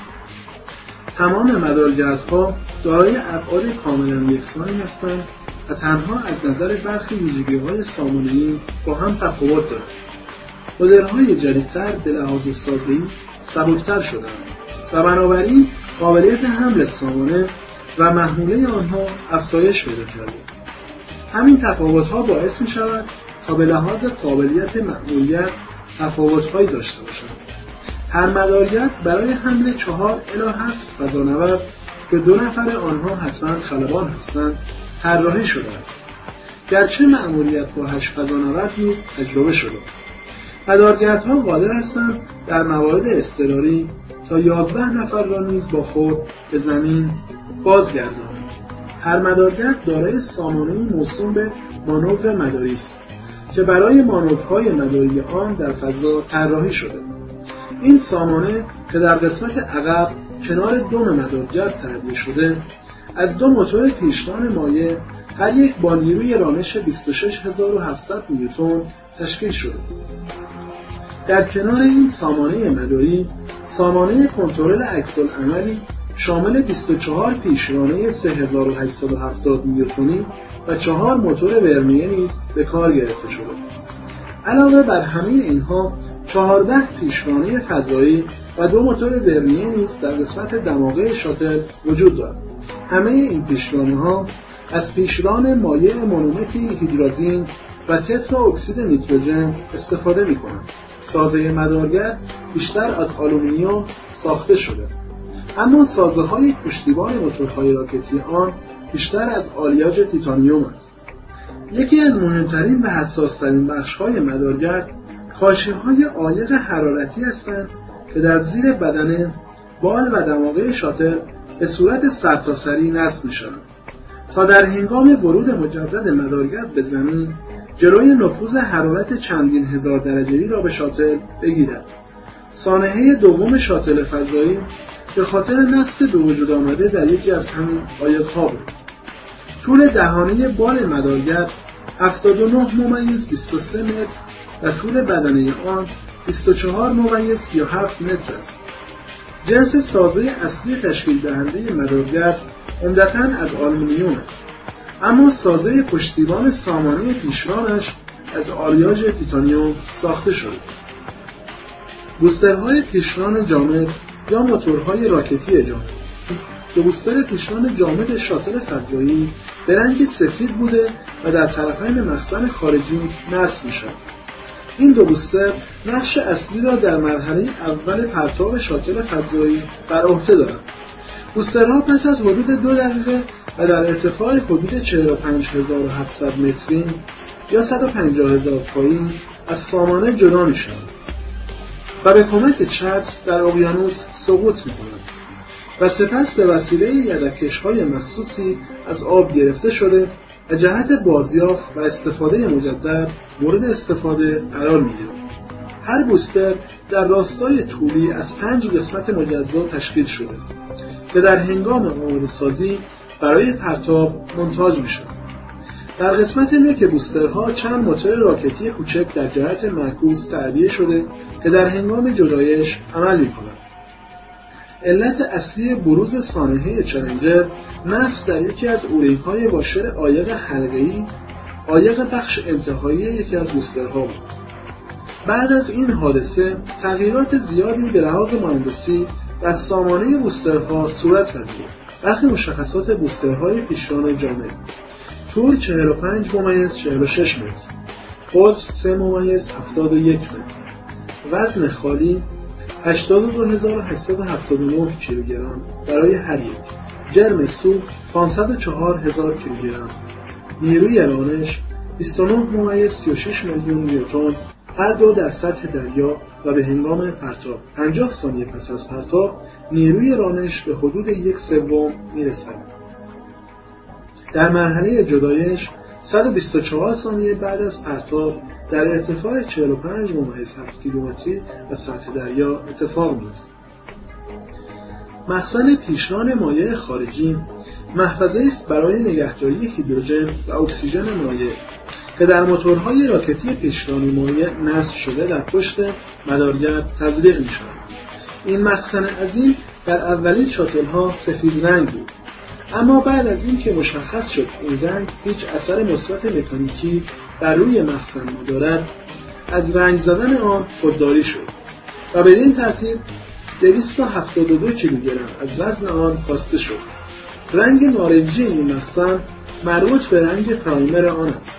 تمام مدارگردها دارای ابعاد کاملا یکسانی هستند و تنها از نظر برخی ویژگی‌های سامانه‌ای با هم تفاوت دارند. مدل‌های جدیدتر به لحاظ سازی سبکتر شدند و بنابراین قابلیت حمل سامانه و محموله آنها افزایش پیدا کرده. همین تفاوت‌ها باعث می‌شود تا به لحاظ قابلیت مأموریت تفاوت‌هایی داشته باشند. هر مدارگرد برای حمل 4 الی 7 فضانورد که 2 نفر آنها حتما خلبان هستند طراحی شده است. گرچه مأموریت با 8 فضانورد نیز تجربه شده. مدارگردها قادر هستند در موارد اضطراری تا 11 نفر را نیز با خود به زمین بازگردانند. هر مدارگرد دارای سامانه‌ای موسوم به مانور مداری است که برای مانورهای مداری آن در فضا طراحی شده. این سامانه که در قسمت عقب کنار دم مدارگرد تعبیه شده از 2 موتور پیشران مایع هر یک با نیروی رانش 26700 نیوتن تشکیل شده. در کنار این سامانه مداری، سامانه کنترل عکس‌العملی شامل 24 پیشرانه 3870 نیوتنی و 4 موتور ورنیه نیز به کار گرفته شده. علاوه بر همه اینها 14 پیشرانه فضایی و 2 موتور ورنیه نیز در قسمت دماغه شاتل وجود دارد. همه این پیشرانه‌ها از پیشران مایع مونومتی هیدرازین و تترا اکسید نیتروژن استفاده می‌کنند. سازه مدارگرد بیشتر از آلومینیوم ساخته شده، اما سازه‌های پشتیبان موتورهای راکتی آن بیشتر از آلیاژ تیتانیوم است. یکی از مهمترین و حساس‌ترین بخش‌های مدارگرد کاشی‌های عایق حرارتی هستند که در زیر بدن بال و دماغه شاتل به صورت سرتاسری نصب می‌شوند تا در هنگام ورود مجدد مدارگرد به زمین جلوی نفوذ حرارت چندین هزار درجه‌ای را به شاتل بگیرد. سانحه دوم شاتل فضایی به خاطر نقص به وجود آمده در یکی از همین عایق‌ها بود. طول دهانه بال مدارگرد 79.23 متر و طول بدنه آن 24.37 متر است. جنس سازه اصلی تشکیل دهنده مدارگرد عمدتاً از آلومینیوم است، اما سازه پشتیبان سامانه پیشرانش از آلیاژ تیتانیوم ساخته شده. بوسترهای پیشران جامد یا موتورهای راکتی جامد که بوستر پیشران جامد شاتل فضایی به رنگ سفید بوده و در طرفین مخزن خارجی نصب می‌شود. این 2 بوستر نقش اصلی را در مرحله اول پرتاب شاتل فضایی بر عهده دارند. بوسترها پس از حدود 2 دقیقه و در ارتفاع حدود 45700 متری یا 150,000 پایین از سامانه جدا می‌شوند و به کمک چتر در اقیانوس سقوط می‌کنند و سپس به وسیله یدک‌کش‌های مخصوصی از آب گرفته شده و جهت بازیافت و استفاده مجدد مورد استفاده قرار می‌گیرد. هر بوستر در راستای طولی از 5 قسمت مجزا تشکیل شده که در هنگام آماده سازی برای پرتاب مونتاژ می‌شوند. در قسمت نوک بوسترها چند موتور راکتی کوچک در جهت معکوس تعبیه شده که در هنگام جدایش عمل می‌کنند. علت اصلی بروز سانحه چالنجر نقص در یکی از اورینگ‌های واشر عایق حلقه‌ای عایق بخش انتهایی یکی از بوسترها بود. بعد از این حادثه تغییرات زیادی به لحاظ مهندسی در سامانه بوسترها صورت پذیرفت. برخی مشخصات بوسترهای پیشران جامد: طول 45.46 متر، قطر 3.71 متر، وزن خالی 82879 کیلوگرم برای هر یک. جرم سوخت 504000 کیلوگرم. نیروی رانش 29.36 میلیون نیوتن، هر دو در سطح دریا و به هنگام پرتاب. 50 ثانیه پس از پرتاب نیروی رانش به حدود 1/3 میرسد. در مرحله جدایش 124 ثانیه بعد از پرتاب در ارتفاع 45.7 کیلومتری از سطح دریا اتفاق می‌افتد. مخزن پیشران مایع خارجی محفظه است برای نگهداری هیدروژن و اکسیژن مایع که در موتورهای راکتی پیشرانی مایع نصب شده در پشت مدارگرد تزریق می‌شود. این مخزن عظیم در اولین شاتل‌ها سفید رنگ بود، اما بعد از این که مشخص شد این رنگ هیچ اثر مثبت مکانیکی بر روی مخزن ندارد، از رنگ زدن آن خودداری شد و بدین ترتیب 272 کیلوگرم از وزن آن کاسته شد. رنگ نارنجی این مخزن مربوط به رنگ پرایمر آن است.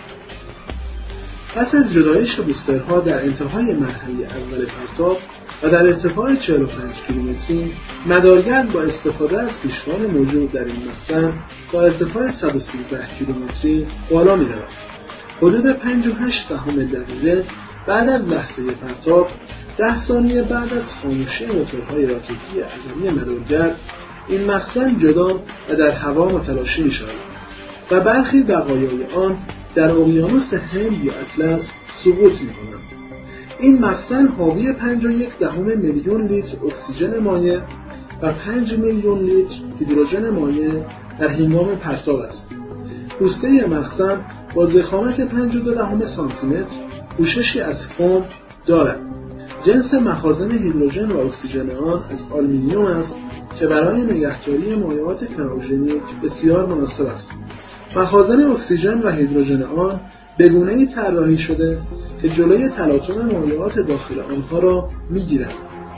پس از جدایش بوسترها در انتهای مرحله اول پرتاب و در ارتفاع 45 کیلومتری، مدارگرد با استفاده از پیشران موجود در این مخزن تا ارتفاع 113 کیلومتری بالا می‌رود. حدود 5.8 دقیقه بعد از لحظه پرتاب، 10 ثانیه بعد از خاموشی موتورهای راکتی عجمی مدارگرد، این مخزن جدا و در هوا متلاشی می‌شود و برخی بقایای آن در اقیانوس هند یا اطلس سقوط می‌کنند. این مخزن حاوی 5.1 میلیون لیتر اکسیژن مایع و 5 میلیون لیتر هیدروژن مایع در هنگام پرتاب است. پوسته مخزن با ضخامت 5.2 سانتی متر پوششی از فوم دارد. جنس مخازن هیدروژن و اکسیژن آن از آلومینیوم است که برای نگهداری مایعات کراژنیک بسیار مناسب است. مخازن اکسیژن و هیدروژن آن به گونه‌ای طراحی شده که جلوی تلاطم مایعات داخل آنها را می‌گیرد.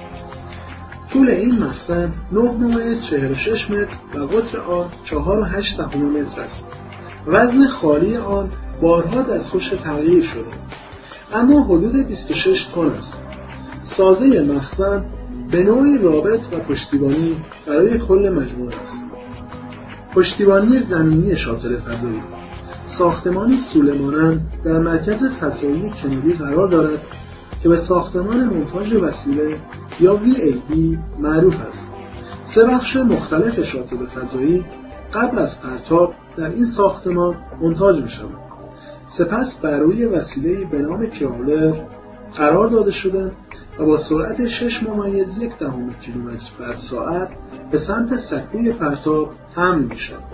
طول این مخزن 9.46 متر و قطر آن 4.8 متر است. وزن خالی آن بارها دستخوش تغییر شده، اما حدود 26 تن است. سازه مخزن به نوعی رابط و پشتیبانی برای کل مجموعه است. پشتیبانی زمینی شاتل فضایی ساختمانی سوله-مانند در مرکز فضایی کندی قرار دارد که به ساختمان مونتاژ وسیله یا VAB معروف است. 3 بخش مختلف شاتل فضایی قبل از پرتاب در این ساختمان مونتاژ می‌شوند. سپس بر روی وسیله‌ای به نام کرالر قرار داده شده و با سرعت 6.1 کیلومتر بر ساعت به سمت سکوی پرتاب حمل می‌شود.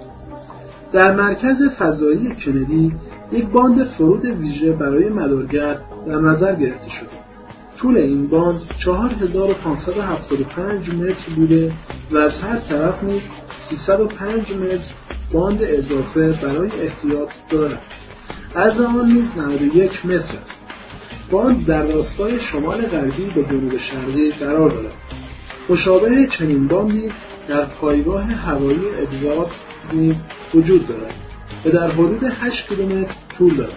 در مرکز فضایی کندی یک باند فرود ویژه برای مدارگرد در نظر گرفته شده. طول این باند 4575 متر بوده و از هر طرف نیز 305 متر باند اضافه برای احتیاط دارد. عرض آن نیز 91 متر است. باند در راستای شمال غربی به جنوب شرقی قرار دارد. مشابه چنین باندی در پایگاه هوایی ادواردز نیز وجود دارد و در حدود 8 کیلومتر طول دارد.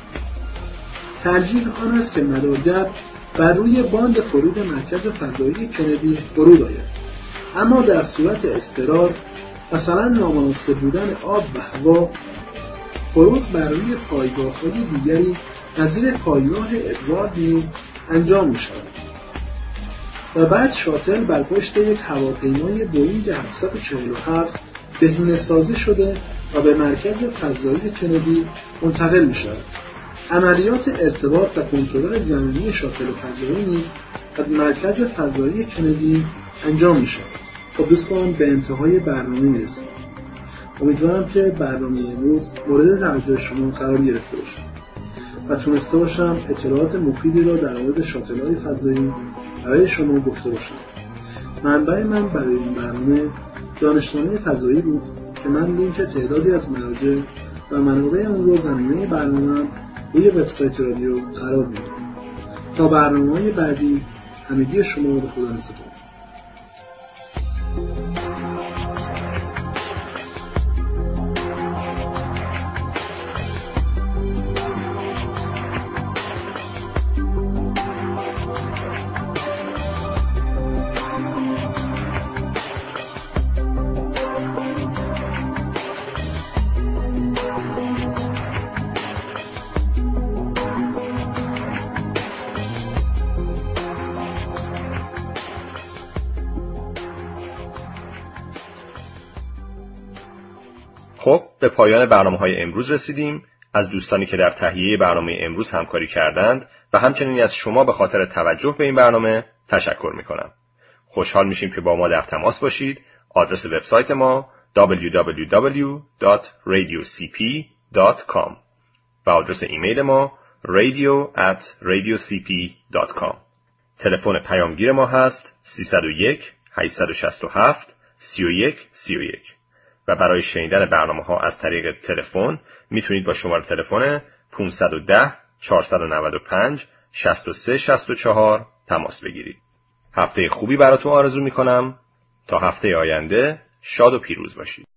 ترجیح آن است که مدارگرد بر روی باند فرود مرکز فضایی کندی فرود آید، اما در صورت اضطرار، مثلا نامناسب بودن آب و هوا، فرود بر روی پایگاه‌های دیگری نظیر پایگاه ادوارد نیز انجام می‌شود و بعد شاتل بر پشت یک هواپیمای بوئینگ 747 بهینه‌سازی شده و به مرکز فضایی کندی منتقل می‌شود. عملیات ارتباط و کنترل زمینی شاتل فضایی نیز از مرکز فضایی کندی انجام می‌شود. خب دوستان، به انتهای برنامه می‌رسیم. امیدوارم که برنامه امروز مورد توجه شما قرار گرفته باشه و تونسته باشم اطلاعات مفیدی را در مورد شاتل‌های فضایی برای شما گفته باشم. منبع من برای این برنامه دانشنامه فضایی بود که من لینک تعدادی از مراجع و منابع اون رو زمینه برنامه‌ام روی وبسایت رادیو قرار میدم. تا برنامه‌های بعدی، همگی شما به خدا نسپارم. خب به پایان برنامه‌های امروز رسیدیم. از دوستانی که در تهیه برنامه امروز همکاری کردند و همچنین از شما به خاطر توجه به این برنامه تشکر می‌کنم. خوشحال میشیم که با ما در تماس باشید. آدرس وبسایت ما www.radiocp.com و آدرس ایمیل ما radio@radiocp.com. تلفن پیامگیر ما هست 301 867 3131 و برای شنیدن برنامه‌ها از طریق تلفن میتونید با شماره تلفن 510 495 6364 تماس بگیرید. هفته خوبی براتون آرزو میکنم. تا هفته آینده شاد و پیروز باشید.